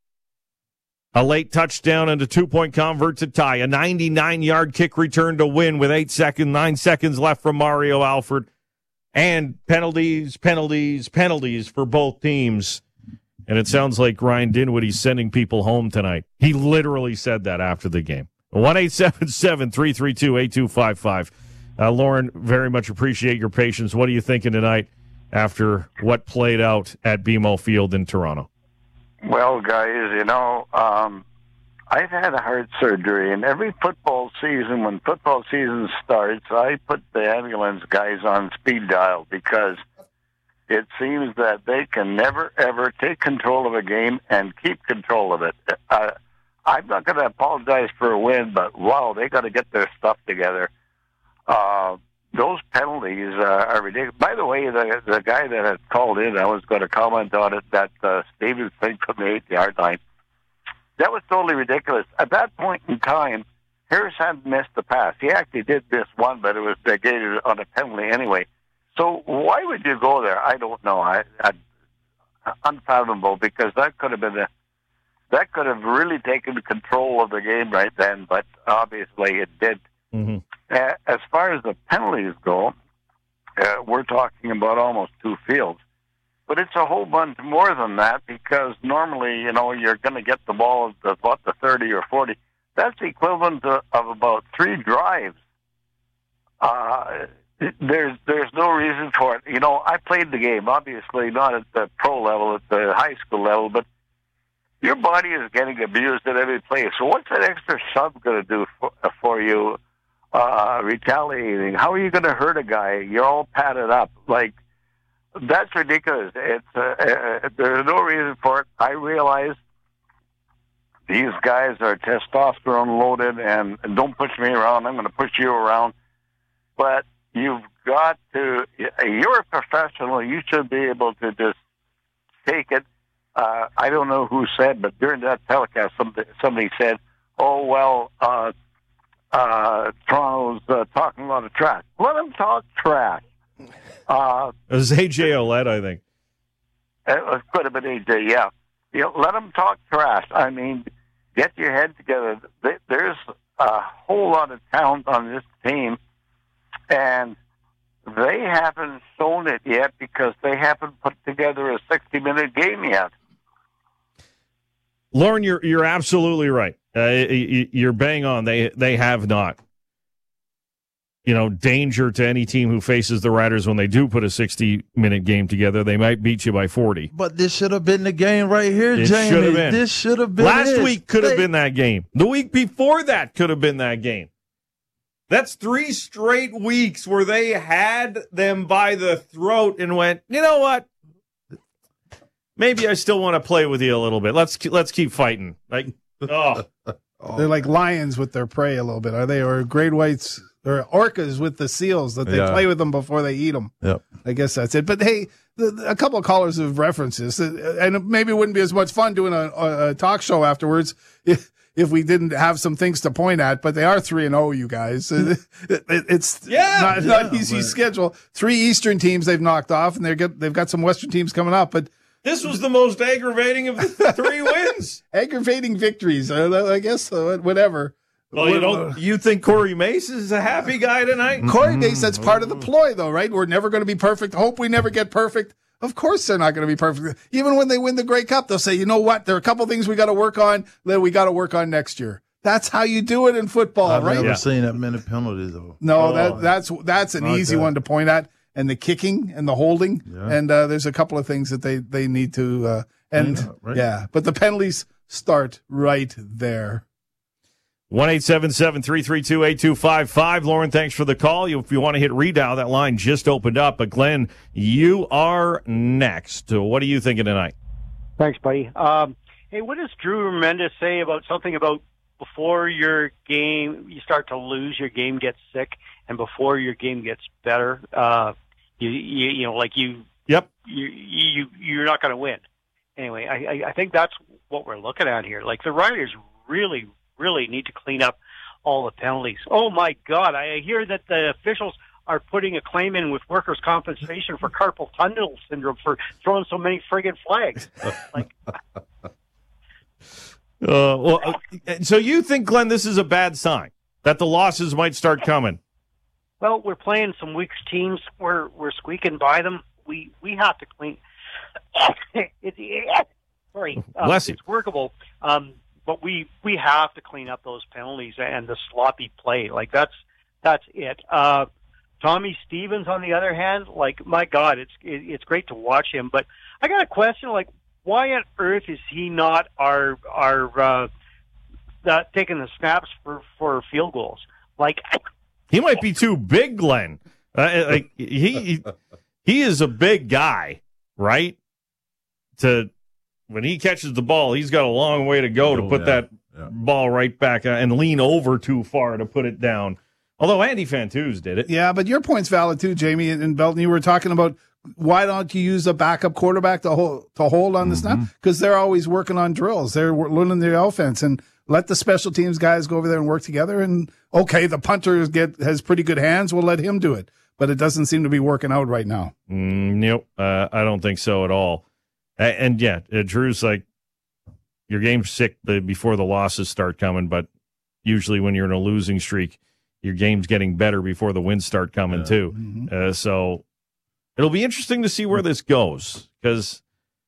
A late touchdown and a two-point convert to tie. A ninety-nine-yard kick return to win with eight seconds, nine seconds left from Mario Alford. And penalties, penalties, penalties for both teams. And it sounds like Ryan Dinwiddie's sending people home tonight. He literally said that after the game. one eight seven seven, three three two, eight two five five. Uh, Lauren, very much appreciate your patience. What are you thinking tonight after what played out at B M O Field in Toronto? Well, guys, you know, um, I've had a heart surgery, and every football season, when football season starts, I put the ambulance guys on speed dial because it seems that they can never, ever take control of a game and keep control of it. Uh, I'm not going to apologize for a win, but, wow, they got to get their stuff together. Uh, those penalties uh, are ridiculous. By the way, the the guy that had called in, I was going to comment on it, that uh, Stevens thing from the eight-yard line. That was totally ridiculous. At that point in time, Harris hadn't missed the pass. He actually did miss one, but it was negated on a penalty anyway. So why would you go there? I don't know. I, I unfathomable, because that could have been a, that could have really taken control of the game right then. But obviously, it did Mm-hmm. Uh, as far as the penalties go, uh, we're talking about almost two fields. But it's a whole bunch more than that because normally, you know, you're going to get the ball at the, about the thirty or forty. That's the equivalent of, of about three drives. Uh, there's there's no reason for it. You know, I played the game, obviously not at the pro level, at the high school level, but your body is getting abused at every place. So what's that extra sub going to do for, for you, uh, retaliating? How are you going to hurt a guy? You're all padded up. Like, that's ridiculous. It's uh, uh, there's no reason for it. I realize these guys are testosterone loaded, and, and don't push me around. I'm going to push you around. But you've got to, you're a professional. You should be able to just take it. Uh, I don't know who said, but during that telecast, somebody, somebody said, oh, well, uh, uh, Toronto's uh, talking a lot of trash. Let them talk trash. Uh, it was A J Ouellette, I think. It could have been A J, yeah. You know, let them talk trash. I mean, get your head together. There's a whole lot of talent on this team, and they haven't shown it yet because they haven't put together a sixty-minute game yet. Lauren, you're you're absolutely right. Uh, you're bang on. They they have not. You know, danger to any team who faces the Riders when they do put a sixty-minute game together. They might beat you by forty. But this should have been the game right here, it Jamie. Should have been. This should have been Last it. week could have They- been that game. The week before that could have been that game. That's three straight weeks where they had them by the throat and went, you know what? Maybe I still want to play with you a little bit. Let's let's keep fighting. Like, oh, They're like lions with their prey a little bit, are they? Or great whites or orcas with the seals that they Yeah. play with them before they eat them. Yep. I guess that's it. But hey, the, the- a couple of callers have references, uh, and maybe it wouldn't be as much fun doing a, a, a talk show afterwards if, if we didn't have some things to point at. But they are three and zero, you guys. It, it, it's Yeah, not, yeah, not easy but- schedule. Three Eastern teams they've knocked off, and they're get, they've got some Western teams coming up. But this was the most aggravating of the three wins. aggravating victories, uh, I guess. Uh, whatever. Well, you don't. You think Corey Mace is a happy guy tonight? Corey Mace, that's part of the ploy, though, right? We're never going to be perfect. Hope we never get perfect. Of course they're not going to be perfect. Even when they win the Grey Cup, they'll say, you know what? There are a couple things we got to work on that we got to work on next year. That's how you do it in football, I've right? never Yeah. seen that many penalties, though. No, Oh, that that's that's an Not easy that. one to point at. And the kicking and the holding. Yeah. And uh, there's a couple of things that they, they need to uh, and Clean up, right? yeah, but the penalties start right there. one eight seven seven, three three two, eight two five five. Lauren, thanks for the call. You, if you want to hit redial, that line just opened up. But Glenn, you are next. What are you thinking tonight? Thanks, buddy. Um, hey, what does Drew Mendes say about something about before your game you start to lose, your game gets sick, and before your game gets better, uh, you, you you know like you Yep. you you you're not going to win. Anyway, I, I I think that's what we're looking at here. Like the Riders really really need to clean up all the penalties. Oh my God! I hear that the officials are putting a claim in with workers' compensation for carpal tunnel syndrome for throwing so many friggin' flags. Like, Uh, well, uh, so you think, Glenn, this is a bad sign that the losses might start coming? well, we're playing some weak teams. We're we're squeaking by them. We we have to clean. it's sorry, uh, Bless you. it's workable. Um, but we we have to clean up those penalties and the sloppy play. Like that's that's it. Uh, Tommy Stevens, on the other hand, like my God, it's it, it's great to watch him. But I got a question: like, why on earth is he not our our uh, uh, taking the snaps for for field goals? Like, He might be too big, Glenn. Uh, like he he is a big guy, right? To when he catches the ball, he's got a long way to go to Oh, put yeah. that Yeah. ball right back uh, and lean over too far to put it down. Although Andy Fantuz did it. Yeah, but your point's valid too, Jamie and Belton. You were talking about why don't you use a backup quarterback to hold to hold on the snap? Because they're always working on drills. They're wor- learning their offense, and let the special teams guys go over there and work together. And okay, the punter get has pretty good hands. We'll let him do it. But it doesn't seem to be working out right now. Mm, nope, uh, I don't think so at all. A- And yeah, uh, Drew's like, your game's sick the, before the losses start coming, but usually when you're in a losing streak, your game's getting better before the wins start coming Yeah. too. Mhm. Uh, so it'll be interesting to see where this goes because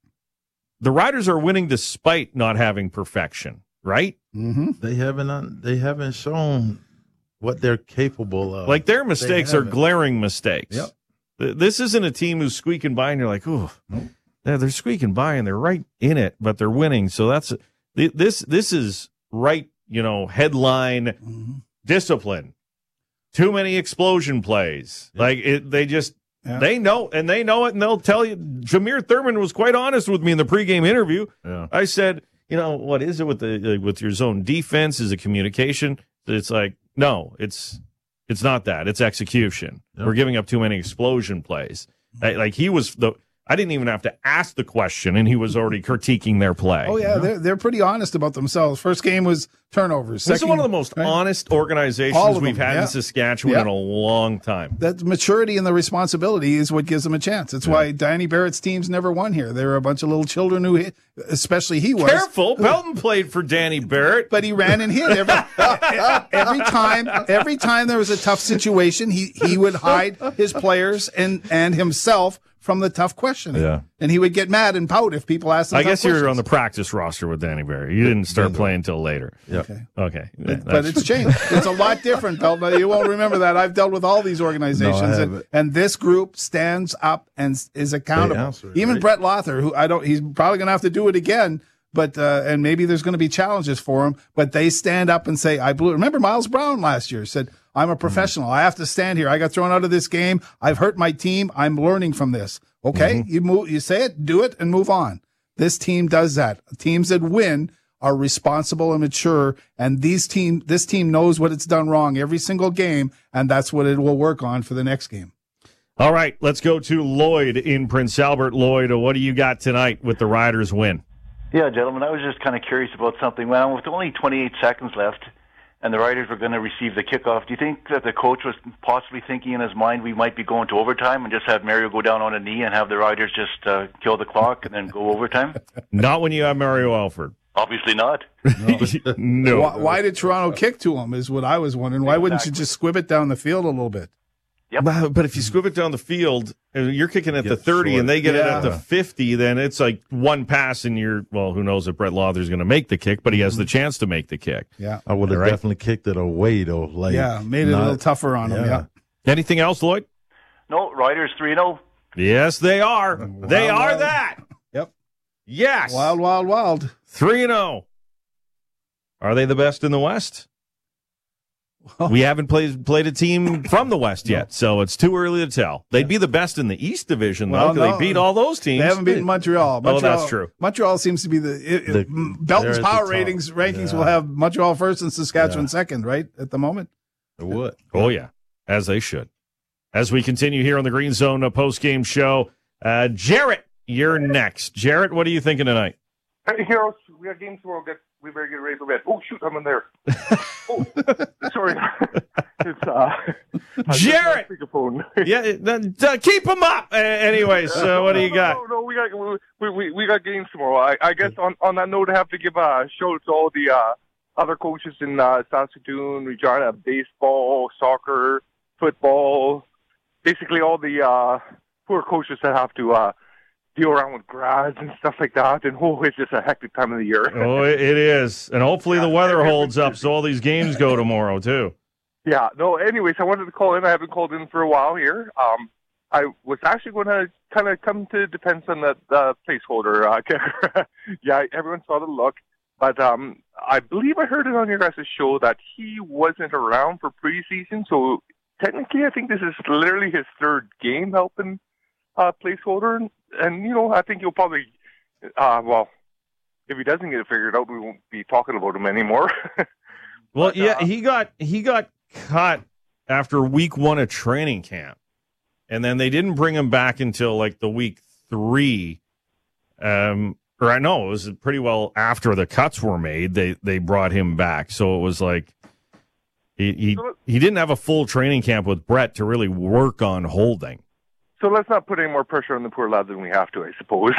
the Riders are winning despite not having perfection, right? Mm-hmm. They haven't un- they haven't shown what they're capable of. Like their mistakes are haven't. glaring mistakes. Yep. Th- This isn't a team who's squeaking by and you're like, oh, yeah, they're squeaking by and they're right in it, but they're winning. So that's th- this. This is right. You know, headline Mm-hmm. discipline. Too many explosion plays. Like it, they just Yeah. they know and they know it, and they'll tell you. Jameer Thurman was quite honest with me in the pregame interview. Yeah. I said, you know, what is it with the uh, with your zone defense? Is it communication? It's like no, it's it's not that. It's execution. Yep. We're giving up too many explosion plays. Like, like he was the. I didn't even have to ask the question, and he was already critiquing their play. Oh yeah, they're they're pretty honest about themselves. First game was turnovers. This is Second- one of the most right? honest All organizations of we've them, had yeah. in Saskatchewan Yeah. in a long time. That maturity and the responsibility is what gives them a chance. That's why Danny Barrett's teams never won here. They were a bunch of little children who hit, especially he was. Careful, Pelton played for Danny Barrett, but he ran and hit every every time. Every time there was a tough situation, he he would hide his players and and himself from the tough questioning. Yeah. And he would get mad and pout if people asked him. I tough guess you were questions. on the practice roster with Danny Barrett. You didn't start playing until later. Yep. Okay. Okay. Yeah, But, but that's- it's changed. It's a lot different, Pelton. You won't remember that. I've dealt with all these organizations, No, I and, haven't. and this group stands up and s- is accountable. answer it, Even right? Brett Lothar, who I don't, he's probably going to have to do it again. But uh, and maybe there's going to be challenges for him. But they stand up and say, "I blew." Remember, Miles Brown last year said, "I'm a professional. I have to stand here. I got thrown out of this game. I've hurt my team. I'm learning from this." Okay, you move, you say it, do it, and move on. This team does that. Teams that win are responsible and mature, and these team, this team knows what it's done wrong every single game, and that's what it will work on for the next game. All right, let's go to Lloyd in Prince Albert. Lloyd, what do you got tonight with the Riders win? Yeah, gentlemen, I was just kind of curious about something. Well, with only twenty-eight seconds left, and the Riders were going to receive the kickoff, do you think that the coach was possibly thinking in his mind we might be going to overtime and just have Mario go down on a knee and have the Riders just uh, kill the clock and then go overtime? Not when you have Mario Alford. Obviously not. No. Why, why did Toronto kick to him is what I was wondering. Why wouldn't you just squib it down the field a little bit? But but if you squib it down the field, and you're kicking at the thirty short. and they get it at the Yeah. fifty, then it's like one pass and you're, well, who knows if Brett Lawther's going to make the kick, but he has the chance to make the kick. Yeah. I would have All right. definitely kicked it away though. Like Yeah, made it a not- little tougher on him. Yeah. Anything else, Lloyd? No, Riders three and oh. Yes, they are. They Wild, are wild. that. Yep. Yes. Wild, wild, wild. three and oh. Are they the best in the West? We haven't played played a team from the West yet, so it's too early to tell. They'd be the best in the East Division, though, Well, 'cause no. they beat all those teams. They haven't beaten Montreal. Oh, Montreal that's true. Montreal seems to be the, it, it- The- Belton's they're at power the top. ratings rankings Yeah. will have Montreal first and Saskatchewan Yeah. second, right at the moment. It would. Oh, yeah, as they should. As we continue here on the Green Zone uh, post-game show, uh, Jarrett, you're next. Jarrett, what are you thinking tonight? Hey, Heroes, we got games tomorrow. Get, we better get ready for bed. Oh, shoot, I'm in there. oh, sorry. it's, uh, I Jarrett! just my speakerphone. Yeah, uh, uh, keep them up. Uh, anyways, uh, what do you got? No, no, we got we, we, we got games tomorrow. I, I guess on, on that note, I have to give a shout out to all the uh, other coaches in uh, Saskatoon, Regina, baseball, soccer, football, basically all the uh, poor coaches that have to uh, deal around with grads and stuff like that. And oh, it's just a hectic time of the year. Oh, it it is. And hopefully the weather holds up so all these games go tomorrow, too. Yeah, no, anyways, I wanted to call in. I haven't called in for a while here. Um, I was actually going to kind of come to depends on the, the placeholder uh, kicker. Yeah, everyone saw the look. But um, I believe I heard it on your guys' show that he wasn't around for preseason. So technically, I think this is literally his third game helping uh, placeholder. And, and, you know, I think he'll probably, uh, well, if he doesn't get it figured out, we won't be talking about him anymore. Well, yeah, he got he got cut after week one of training camp, and then they didn't bring him back until like the week three. Um, or I know it was pretty well after the cuts were made. They they brought him back, so it was like he he, he didn't have a full training camp with Brett to really work on holding. So let's not put any more pressure on the poor lad than we have to, I suppose.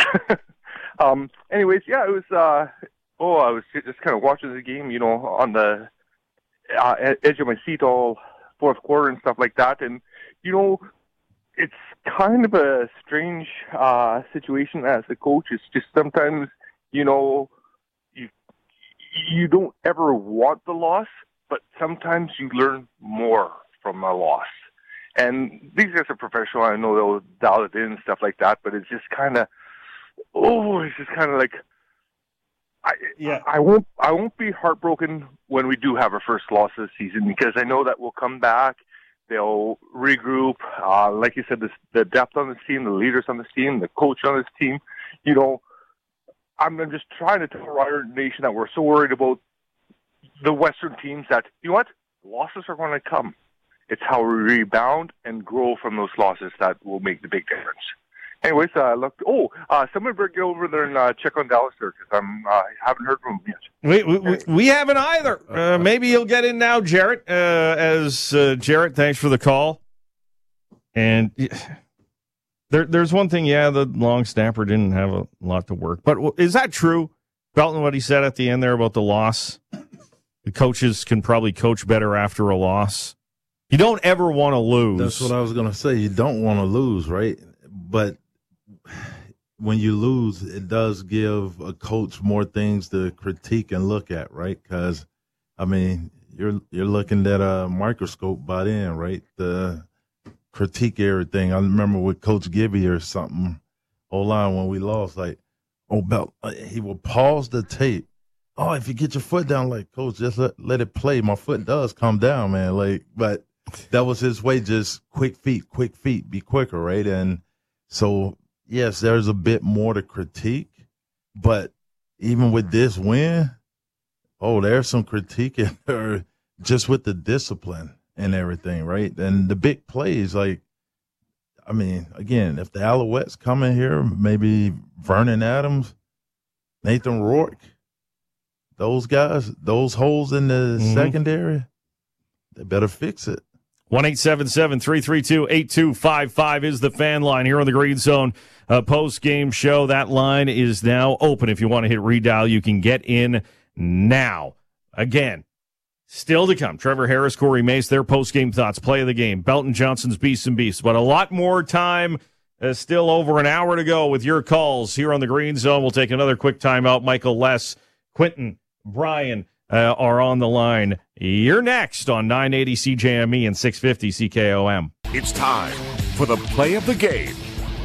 um, anyways, yeah, it was, uh, oh, I was just kind of watching the game, you know, on the uh, edge of my seat all fourth quarter and stuff like that. And, you know, it's kind of a strange uh, situation as a coach. It's just sometimes, you know, you you don't ever want the loss, but sometimes you learn more from a loss. And these guys are professional. I know they'll dial it in and stuff like that, but it's just kind of, oh, it's just kind of like, I, yeah. I won't, I won't be heartbroken when we do have our first loss this season, because I know that we'll come back. They'll regroup. Uh, like you said, this, the depth on this team, the leaders on this team, the coach on this team. You know, I'm, I'm just trying to tell Rider Nation that we're so worried about the Western teams that, you know what, losses are going to come. It's how we rebound and grow from those losses that will make the big difference. Anyways, uh, look. Oh, uh, someone better get over there and uh, check on Dallas there, because I'm uh, I haven't heard from him yet. We we, we haven't either. Uh, maybe he'll get in now, Jarrett. Uh, as uh, Jarrett, thanks for the call. And there, there's one thing. Yeah, the long snapper didn't have a lot to work, but is that true, Belton? What he said at the end there about the loss, the coaches can probably coach better after a loss. You don't ever want to lose. That's what I was going to say. You don't want to lose, right? But when you lose, it does give a coach more things to critique and look at, right? Because, I mean, you're you're looking at a microscope by then, right? The critique everything. I remember with Coach Gibby or something, O-line when we lost, like, oh, Belt, he will pause the tape. Oh, if you get your foot down, like, Coach, just let, let it play. My foot does come down, man. Like, but that was his way, just quick feet, quick feet, be quicker, right? And so, yes, there's a bit more to critique, but even with this win, oh, there's some critique in there just with the discipline and everything, right? And the big plays, like, I mean, again, if the Alouettes come in here, maybe Vernon Adams, Nathan Rourke, those guys, those holes in the mm-hmm. secondary, they better fix it. one eight seven seven, three three two, eight two five five is the fan line here on the Green Zone uh, post-game show. That line is now open. If you want to hit redial, you can get in now. Again, still to come, Trevor Harris, Corey Mace, their post-game thoughts, play of the game, Belton Johnson's Beasts and Beasts. But a lot more time, uh, still over an hour to go with your calls here on the Green Zone. We'll take another quick timeout. Michael Les, Quentin, Brian, Uh, are on the line. You're next on nine eighty C J M E and six fifty C K O M. It's time for the play of the game.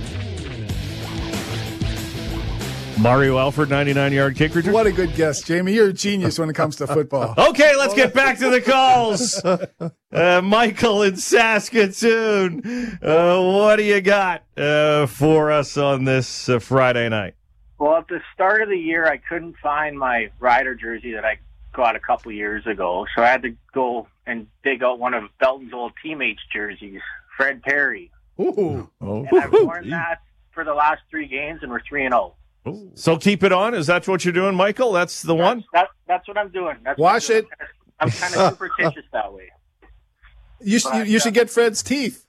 Mario Alford, ninety-nine-yard kick return. What a good guess, Jamie. You're a genius when it comes to football. Okay, let's get back to the calls. Uh, Michael in Saskatoon, uh, what do you got uh, for us on this uh, Friday night? Well, at the start of the year, I couldn't find my Rider jersey that I got a couple years ago, so I had to go and dig out one of Belton's old teammates' jerseys, Fred Perry. Ooh. And I've worn that for the last three games, and we're three and zero. So keep it on. Is that what you're doing, Michael? That's the that's, one. That, that's what I'm doing. That's Wash I'm it. I'm kind of superstitious that way. You, But, you, you should uh, get Fred's teeth.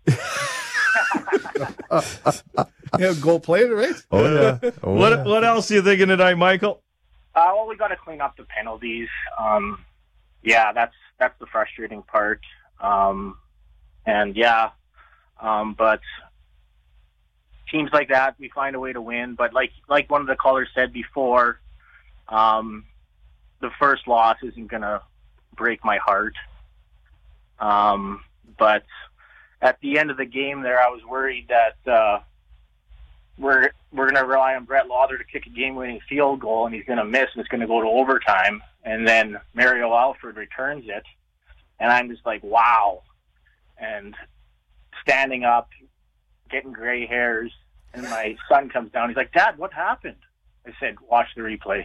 Yeah, gold plated, right? Oh yeah. Oh, what yeah. What else are you thinking tonight, Michael? Uh, well, we got to clean up the penalties. Um, yeah, that's that's the frustrating part. Um, and yeah, um, but teams like that, we find a way to win. But like like one of the callers said before, um, the first loss isn't gonna break my heart. Um, but at the end of the game, there, I was worried that. Uh, We're we're going to rely on Brett Lauder to kick a game-winning field goal, and he's going to miss, and it's going to go to overtime. And then Mario Alford returns it, and I'm just like, wow. And standing up, getting gray hairs, and my son comes down. He's like, Dad, what happened? I said, watch the replay.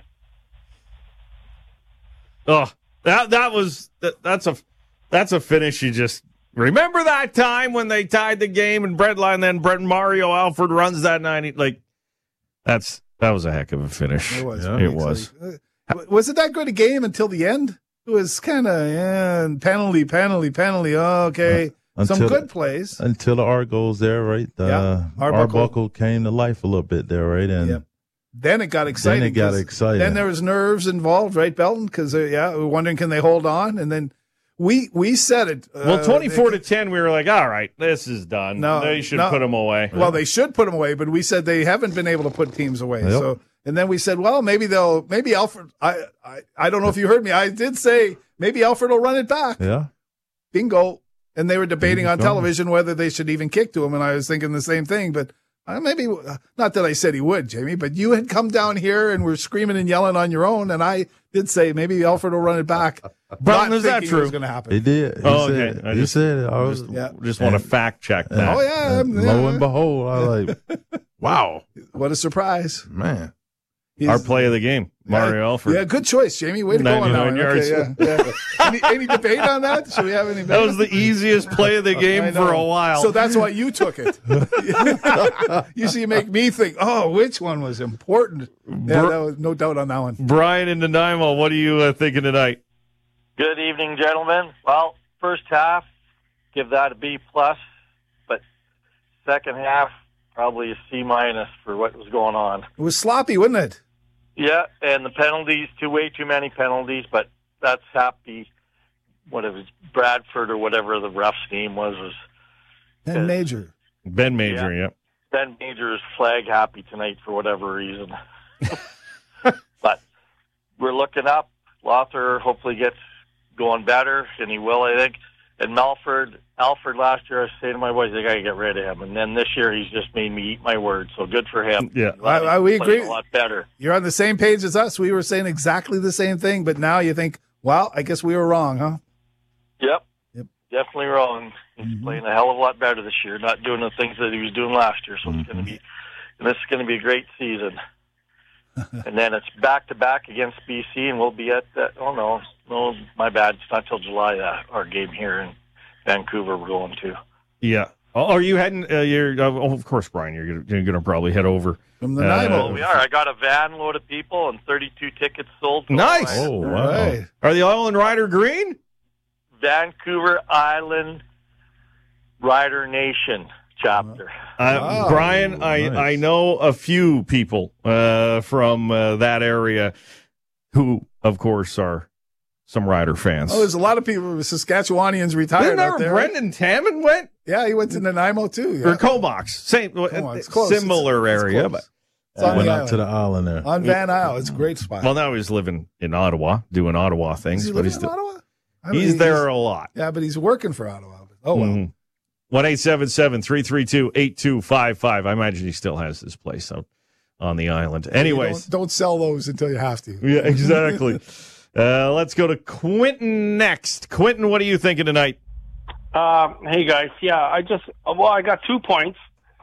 Oh, that that was that, that's a that's a finish you just. Remember that time when they tied the game and Brett Line, then Brett Mario Alford runs that ninety? Like, that's that was a heck of a finish. It was. Yeah. It was. Uh, was it that good a game until the end? It was kind of yeah, penalty, penalty, penalty. Oh, okay, uh, some good plays until the Argos there, right? The yeah. Arbuckle. Arbuckle came to life a little bit there, right? And yeah. Then it got exciting. Then it got exciting. Then there was nerves involved, right, Belton? Because uh, yeah, we were wondering can they hold on, and then. we we said it. Uh, Well, twenty-four to ten, we were like, all right, this is done. No, they should no. put them away. Well, they should put them away, but we said they haven't been able to put teams away. Yep. So, and then we said, well, maybe they'll, maybe Alfred. I, I, I don't know if you heard me. I did say maybe Alfred will run it back. Yeah. Bingo. And they were debating on Bingo. television whether they should even kick to him, and I was thinking the same thing. But uh, maybe not that I said he would, Jamie. But you had come down here and were screaming and yelling on your own, and I did say maybe Alfred will run it back. Broughton, Not is that thinking it true? was going to happen. He did. He Oh, said okay. it. I he just- said it. I was, Just, Yeah. just want to And- fact check that. Oh yeah, and yeah. lo and behold, I was like, wow, What a surprise! man. He's- Our play of the game, Mario Alfred. Yeah, good choice, Jamie. Way to go on that ninety-nine one. yards. Okay, yeah, yeah. any, any debate on that? Should we have any? That was the easiest play of the I game know. for a while. So that's why you took it. Usually you make me think, oh, which one was important? Yeah, Br- that was, no doubt on that one. Brian in Nanaimo, what are you uh, thinking tonight? Good evening, gentlemen. Well, first half, give that a B plus, but second half, probably a C minus for what was going on. It was sloppy, wasn't it? Yeah, and the penalties, too way too many penalties, but that's happy. What it was, Bradford or whatever the ref's name was, was And Major. Ben Major, yeah. Ben Major is flag happy tonight for whatever reason. But we're looking up. Lothar hopefully gets going better, and he will, I think. And Melford, Alfred last year, I was saying to my boys, they got to get rid of him. And then this year, he's just made me eat my words. So good for him. Yeah, I, I, we He's playing agree. a lot better. You're on the same page as us. We were saying exactly the same thing, but now you think, well, I guess we were wrong, huh? Yep. Yep. Definitely wrong. He's Mm-hmm. playing a hell of a lot better this year, not doing the things that he was doing last year. So it's going to be, and this is going to be a great season. And then it's back to back against B C, and we'll be at that. Oh no, no, my bad. It's not till July that our game here in Vancouver we're going to. Yeah. Oh, are you heading? Uh, you're, uh, oh, of course, Brian, you're gonna, you're gonna probably head over. From the Nanaimo. Well, we are. I got a van load of people and thirty-two tickets sold. So Nice. I- Oh, wow. Are the Island Rider green? Vancouver Island Rider Nation chapter. Uh, Brian, I, I know a few people uh, from uh, that area who, of course, are some Rider fans. Oh, there's a lot of people, Saskatchewanians retired Isn't that out where there. Brendan Tammon went? Yeah, he went to Nanaimo too. Yeah. Or Comox. Same, Comox, close. similar It's- it's area. close. But It's on Went the out to island. the island there. On Van Isle. It's a great spot. Well, now he's living in Ottawa, doing Ottawa things. Is he but living he's in still- Ottawa? I mean, He's there a lot. Yeah, but he's working for Ottawa. Oh, well. one eight seven seven, three three two, eight two five five. I imagine he still has this place out on the island. Anyways. Don't, don't sell those until you have to. Yeah, exactly. uh, let's go to Quentin next. Quentin, what are you thinking tonight? Um, hey guys, yeah, I just well, I got two points.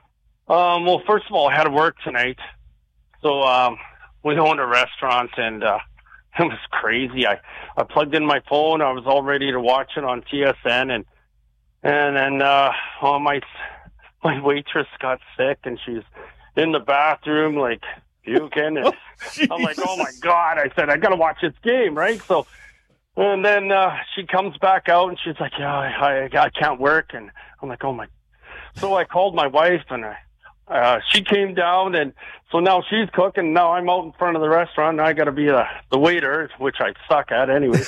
Um, well, first of all, I had to work tonight, so um, we owned a restaurant, and uh, it was crazy. I I plugged in my phone. I was all ready to watch it on T S N, and and then uh, oh, my my waitress got sick, and she's in the bathroom like puking, and I'm like, oh my god! I said I got to watch this game, right? So. And then uh, she comes back out, and she's like, yeah, I, I, I can't work. And I'm like, oh, my. So I called my wife, and I, uh, she came down, and so now she's cooking. Now I'm out in front of the restaurant, and I got to be the, the waiter, which I suck at anyway.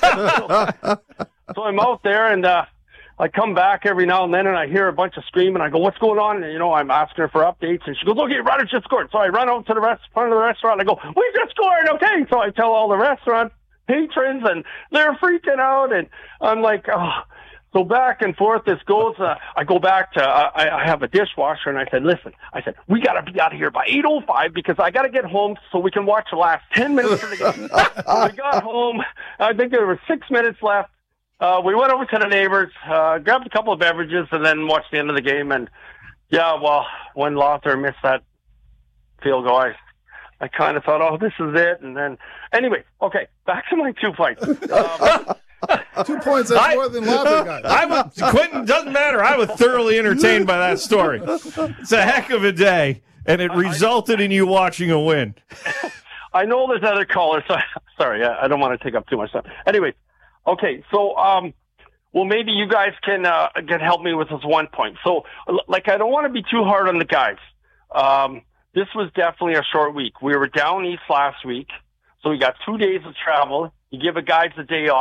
so, so I'm out there, and uh, I come back every now and then, and I hear a bunch of screaming. I go, what's going on? And, you know, I'm asking her for updates, and she goes, okay, Ryder just scored. So I run out to the rest, front of the restaurant, and I go, we just scored, okay. So I tell all the restaurant patrons, and they're freaking out, and I'm like, oh. So back and forth this goes. Uh, I go back to, uh, I, I have a dishwasher, and I said, listen, I said, we got to be out of here by eight oh five because I got to get home so we can watch the last ten minutes of the game. So we got home. I think there were six minutes left. Uh, we went over to the neighbors, uh, grabbed a couple of beverages, and then watched the end of the game. And yeah, well, when Lothar missed that field goal, I, I kind of thought, oh, this is it. And then, anyway, okay, back to my two points. Um, Two points, that's I- more than Lothar got. I was, Quentin, doesn't matter. I was thoroughly entertained by that story. It's a heck of a day, and it resulted in you watching a win. I know there's other callers, so sorry, I, I don't want to take up too much time. Anyway, okay, so, um, well, maybe you guys can, uh, can help me with this one point. So, l- like, I don't want to be too hard on the guys. Um, this was definitely a short week. We were down east last week, so we got two days of travel. You give a guys a day off.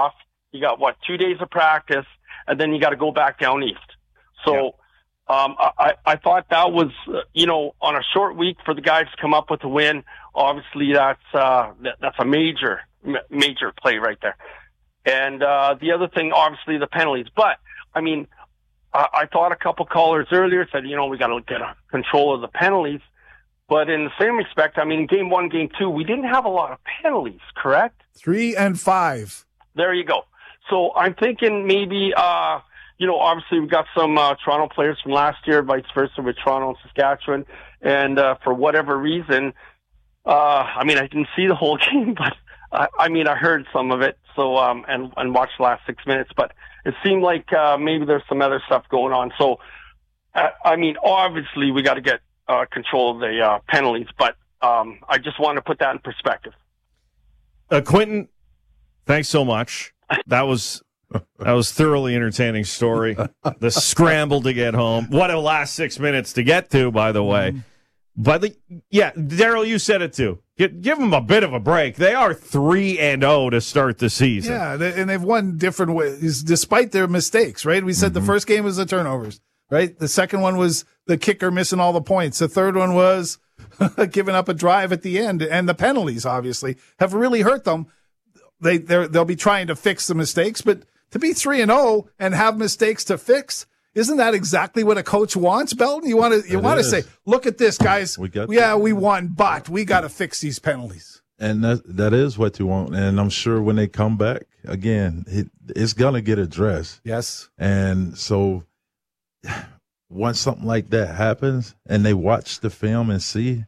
You got what, two days of practice, and then you got to go back down east. So um, I, I thought that was, uh, you know, on a short week for the guys to come up with a win. Obviously, that's uh, that, that's a major, major play right there. And uh, the other thing, obviously, the penalties. But, I mean, I, I thought a couple callers earlier said, you know, we got to get control of the penalties. But in the same respect, I mean, game one, game two, we didn't have a lot of penalties, correct? Three and five. There you go. So I'm thinking maybe, uh, you know, obviously we've got some uh, Toronto players from last year, vice versa with Toronto and Saskatchewan. And uh, for whatever reason, uh, I mean, I didn't see the whole game, but I, I mean, I heard some of it. So, um, and, and watched the last six minutes, but it seemed like uh, maybe there's some other stuff going on. So, uh, I mean, obviously we got to get uh, control of the uh, penalties, but um, I just want to put that in perspective. Uh, Quentin, thanks so much. That was that was thoroughly entertaining story. The scramble to get home. What a last six minutes to get to, by the way. Mm. But the, yeah, Daryl, you said it too. Give, give them a bit of a break. They are three and zero to start the season. Yeah, and they've won different ways despite their mistakes. Right? We said mm-hmm. the first game was the turnovers. Right? The second one was the kicker missing all the points. The third one was giving up a drive at the end, and the penalties obviously have really hurt them. They they'll be trying to fix the mistakes, but to be three and zero and have mistakes to fix, isn't that exactly what a coach wants, Belton? You want to you want to say, look at this, guys. We got yeah, we won, but we got to fix these penalties. And that that is what you want. And I'm sure when they come back again, it, it's gonna get addressed. Yes. And so once something like that happens, and they watch the film and see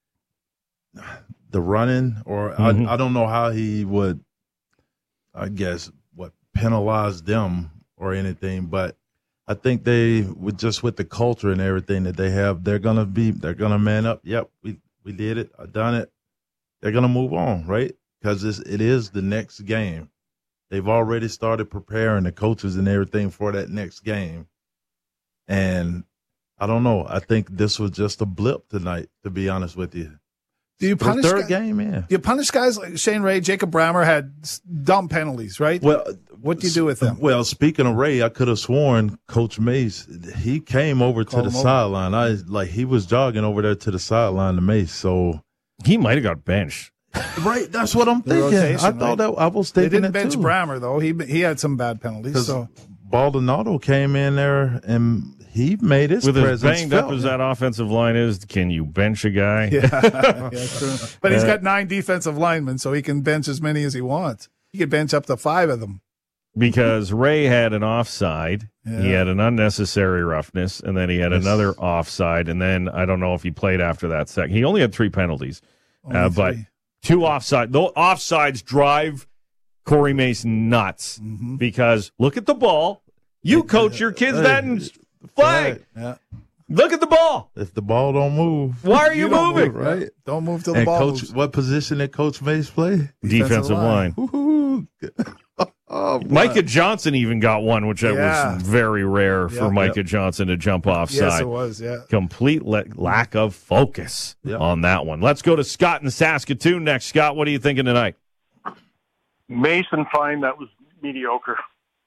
the running, or mm-hmm. I, I don't know how he would. I guess, what, penalize them or anything, but I think they, with just with the culture and everything that they have, they're going to be, they're going to man up. Yep, we, we did it. I done it. They're going to move on, right? Because it is the next game. They've already started preparing the coaches and everything for that next game. And I don't know. I think this was just a blip tonight, to be honest with you. Do you punish third guys, game? Yeah. Do you punish guys like Shane Ray, Jacob Brammer had dumb penalties, right? Well, what do you do with them? Well, speaking of Ray, I could have sworn Coach Mace, he came over Call to the sideline. I like he was jogging over there to the sideline to Mace, so he might have got benched. Right, that's what I'm thinking. Rotation, I thought right? that I was thinking. They didn't that bench too. Brammer though. He he had some bad penalties. So Baldonado came in there and he made his with presence as banged felt. up as that offensive line is. Can you bench a guy? Yeah, yeah true. But he's got nine defensive linemen, so he can bench as many as he wants. He could bench up to five of them. Because Ray had an offside, yeah. he had an unnecessary roughness, and then he had Yes. another offside, and then I don't know if he played after that second. He only had three penalties, Only uh, but three. two offside. Those offsides drive Corey Mason nuts mm-hmm. because look at the ball. You coach your kids that in flag. Yeah. Look at the ball. If the ball don't move, Why are you, You don't moving? move, right? Don't move till the And ball coach, moves. what position did Coach Mace play? Defensive line. Woo-hoo. Oh, Micah Johnson even got one, which Yeah. was very rare for Yeah. Micah Johnson to jump offside. Yes, it was. Yeah. Complete le- lack of focus Yep. on that one. Let's go to Scott in Saskatoon next. Scott, what are you thinking tonight? Mason fine, that was mediocre.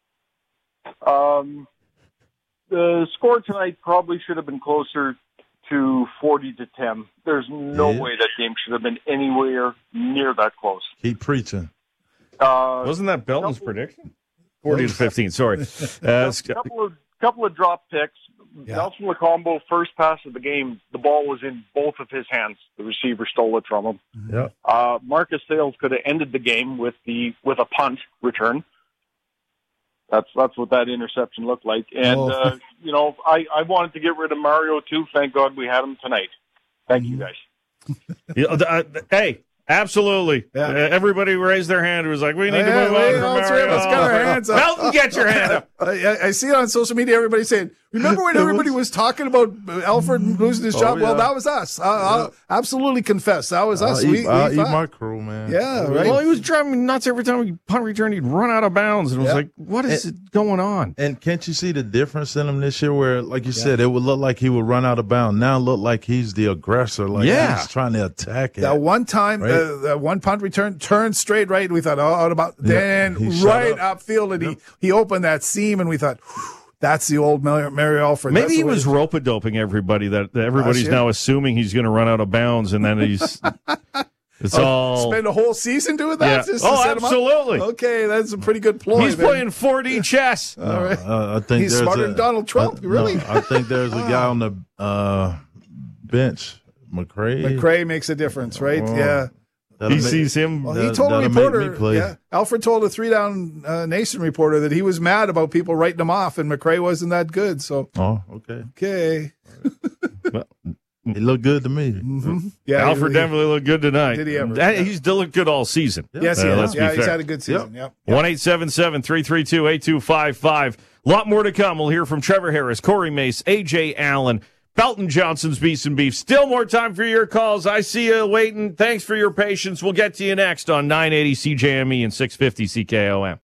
Um, the score tonight probably should have been closer to forty to ten. There's no Yeah. way that game should have been anywhere near that close. Keep preaching. Uh, Wasn't that Belton's couple, prediction? forty to fifteen, sorry. Uh, Scott- couple of couple of drop picks. Yeah. Nelson Lacombo, first pass of the game, the ball was in both of his hands. The receiver stole it from him. Yeah. Uh, Marcus Sales could have ended the game with the with a punt return. That's that's what that interception looked like. And Oh. uh, you know, I, I wanted to get rid of Mario too. Thank God we had him tonight. Thank you guys. Yeah, uh, hey, absolutely. Yeah. Uh, everybody raised their hand. It was like, we need Yeah, to move wait, on all from three of Mario. us got our hands up. Belton, get your hand up. I, I see it on social media. Everybody saying, "Remember when everybody was talking about Alfred losing his Oh, job?" Well, yeah. that was us. I, I'll absolutely confess that was us. I'll, we, eat, I'll we eat thought- my crew, man. Yeah, right. Well, he was driving me nuts every time we punt return. He'd run out of bounds. And it was Yeah. like, what is it going on? And can't you see the difference in him this year where, like you said, it would look like he would run out of bounds. Now it look like he's the aggressor. Like Yeah. he's trying to attack it. That one time, Right. the, the one punt return, turned straight right, and we thought, oh, what about Yeah, then he shut right up. upfield, and he, he opened that seam, and we thought, that's the old Mary, Mary Alford. Maybe That's he the way was it- rope-a-doping everybody that, that everybody's year? now assuming he's going to run out of bounds, and then he's it's Oh, all spend a whole season doing that. Yeah. Just to Oh, set him up? absolutely. Okay, that's a pretty good ploy. he's then. playing four D chess. All right. Uh, I think He's there's smarter a- than Donald Trump. I, really? no, I think there's a guy on the uh, bench, McCray. McCray makes a difference, right? Oh. yeah. That'll He make- sees him. Well, he that- told a that'll make me reporter, play. yeah, Alfred told a three-down uh, Nation reporter that he was mad about people writing him off, and McCray wasn't that good. So, Oh, okay. okay, He looked good to me. mm-hmm. yeah, Alfred he- definitely looked good tonight. Did he ever? That- Yeah. He's still looked good all season. Yes, he Uh, has. let's be Yeah, he's fair. had a good season. Yep. one eight seven seven, three three two, eight two five five. A lot more to come. We'll hear from Trevor Harris, Corey Mace, A J Allen, Belton Johnson's Beast and Beef. Still more time for your calls. I see you waiting. Thanks for your patience. We'll get to you next on nine eighty C J M E and six fifty C K O M.